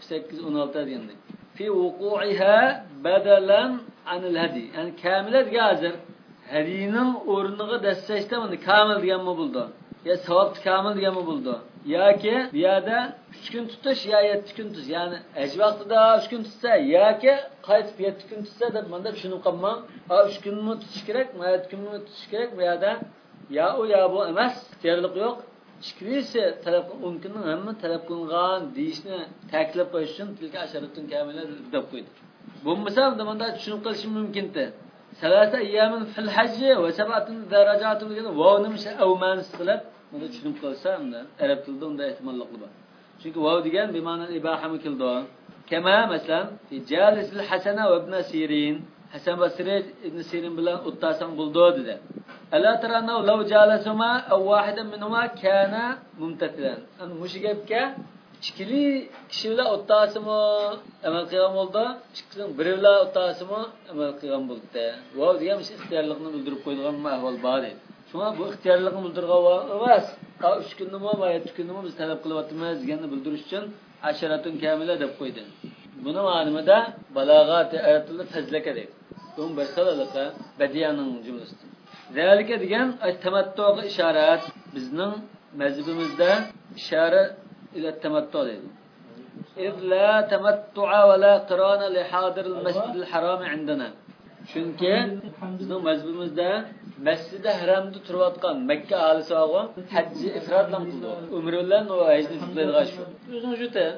8-16 deganda. Fi wuqu'iha badalan anil hadi. Yani kamila hozir hadiyning o'rniga dassashda buni kamil deganmi bo'ldi? Ya savob kamil deganmi bo'ldi? Yoki bu yerda 3 kun tutish ya 7 kun tutish. Yani haj vaqtida 3 kun tutsa yoki qaytib 7 kun tutsa deb menda tushunib qolmam. 3 kunmi tutish kerak, 7 kunmi tutish kerak bu yerda ya o ya bu emas, ixtiyorlik yo'q. Şikrisi talep mümkünün hem talep kılgan deyişini taklif qo'yish uchun tilka asharatun kamila deb qo'ydi. Bu misal demanda tushunib qilish mumkin-di. Salasa ayyamin fil hajj va sab'atun darajatun degan vovni misha avman qilib buni tushunib qolsa hamda arab tilida unda ehtimolliqli bor. Chunki vov degan bi ma'no ibaha kildi. Kama masalan fi jalis al Hasan va ibn Sirin, Hasan Basri ibn Sirin bilan o'ttasam bo'ldi dedi. Ala tarana law jalasuma aw wahidan minhuma kana mumtathilan. Ana mushi gapga ikkili kishilar o'ttasimi amal qilgan bo'ldi, ikkisining birilar o'ttasimi amal qilgan bo'ldi. Vov degan ish ixtiyorlikni bildirib qo'yilgan ahvol bor edi. Shunga bu ixtiyorlikni bildirgan emas. 3 kunnimi va 7 kunnimi biz talab qilyapmiz deganni bildirish uchun asharatun kamila deb qo'ydi. Buni ma'nomida balog'at ayatida fazlaka deydi. Bu bir xil badiyaning jumlasi. Zalika degan tamattuga ishorat. bizning mazhabimizda ishara ila tamattu deydi. إذ لا تمتع ولا قران لحاضر المسجد الحرام عندنا. Chunki bizning mazhabimizda Masjid-i Haramda turayotgan Makka aholisi og'o hajji ifrod bilan qildi. Umra bilan va hajni qiladigan shu. O'zing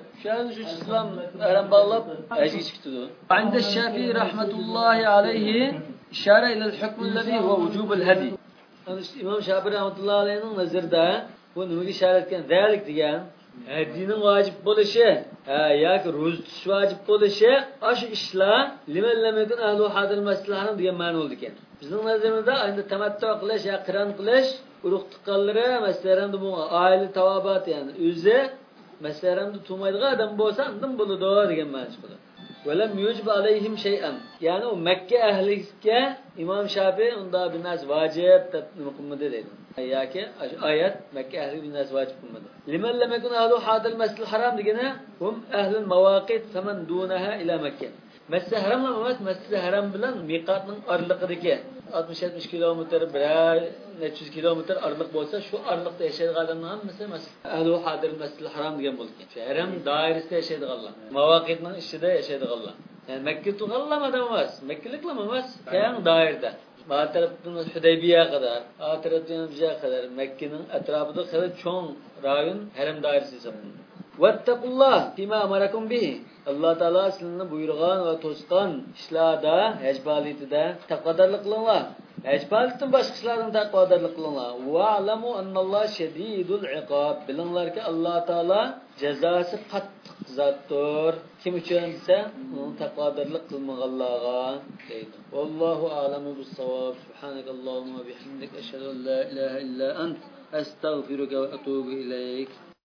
shu islom haram bog'lab hajga chiqdi. Anda Shafi'i rahmatullohi alayhi ishara ila al-hukm alladhi huwa wujub al-hadi. İmam Shafi'i rahmatullohi alayhining nazarida bu nimaga ishora etgan? Zalik degan hadining vojib bo'lishi yoki ro'za tutish vojib bo'lishi o'sha ishlar limanlamakun ahlu hadil masjidlarning degan ma'no bo'ldi ekan. Bizning nazarimizda endi tamattu qilish yoki qiron qilish urug' tuqqanlari masalan bu oila tavobat ya'ni o'zi masalan tumaydigan odam bo'lsa undan bo'ladi degan ma'no chiqadi. Valam yujib alayhim shay'an. Ya'ni u Makka ahliga Imom Shafi'i unda bir narsa vojib deb nima qilmadi deydi. Yoki oyat Makka ahliga bir narsa vojib qilmadi. Liman lam yakun ahlu hadal masjidil haram degani hum ahlul mawaqit faman dunaha ila Makka. Masjid haram emas, Masjid haram bilan miqatning oraliqidagi 60-70 kilometr, bir necha kilometr oraliq bo'lsa, shu oraliqda yashaydigan odamlar hammasi ahlu hadal masjidil haram degan bo'lgan. Haram doirasida yashaydiganlar, mavaqitning ichida yashaydiganlar. Yani Makka tuğallam adam emas, Makkaliklar emas, keng doirada. Bu tarafdan Hudaybiya kadar, bu tarafdan Biza kadar Mekke'nin etrafında kadar çoğun rayon haram dairesi hesaplanır. Vettakullah fima amarakum bihi. Allah Teala sizin buyurgan ve toskan işlarda, hecbalitide takvadarlık kılınlar. Hecbalitin başka işlerden takvadarlık kılınlar. Ve alamu annallah şedidul iqab. Bilinler ki Allah Teala cezası kattık zattır. Kim için ise onun takvadarlık kılmağallağa deydi. Wallahu a'lamu bis-savab. Subhanakallahumma bihamdik. Eşhedü en la ilahe illa ent. Estağfiruke ve etubu ileyk.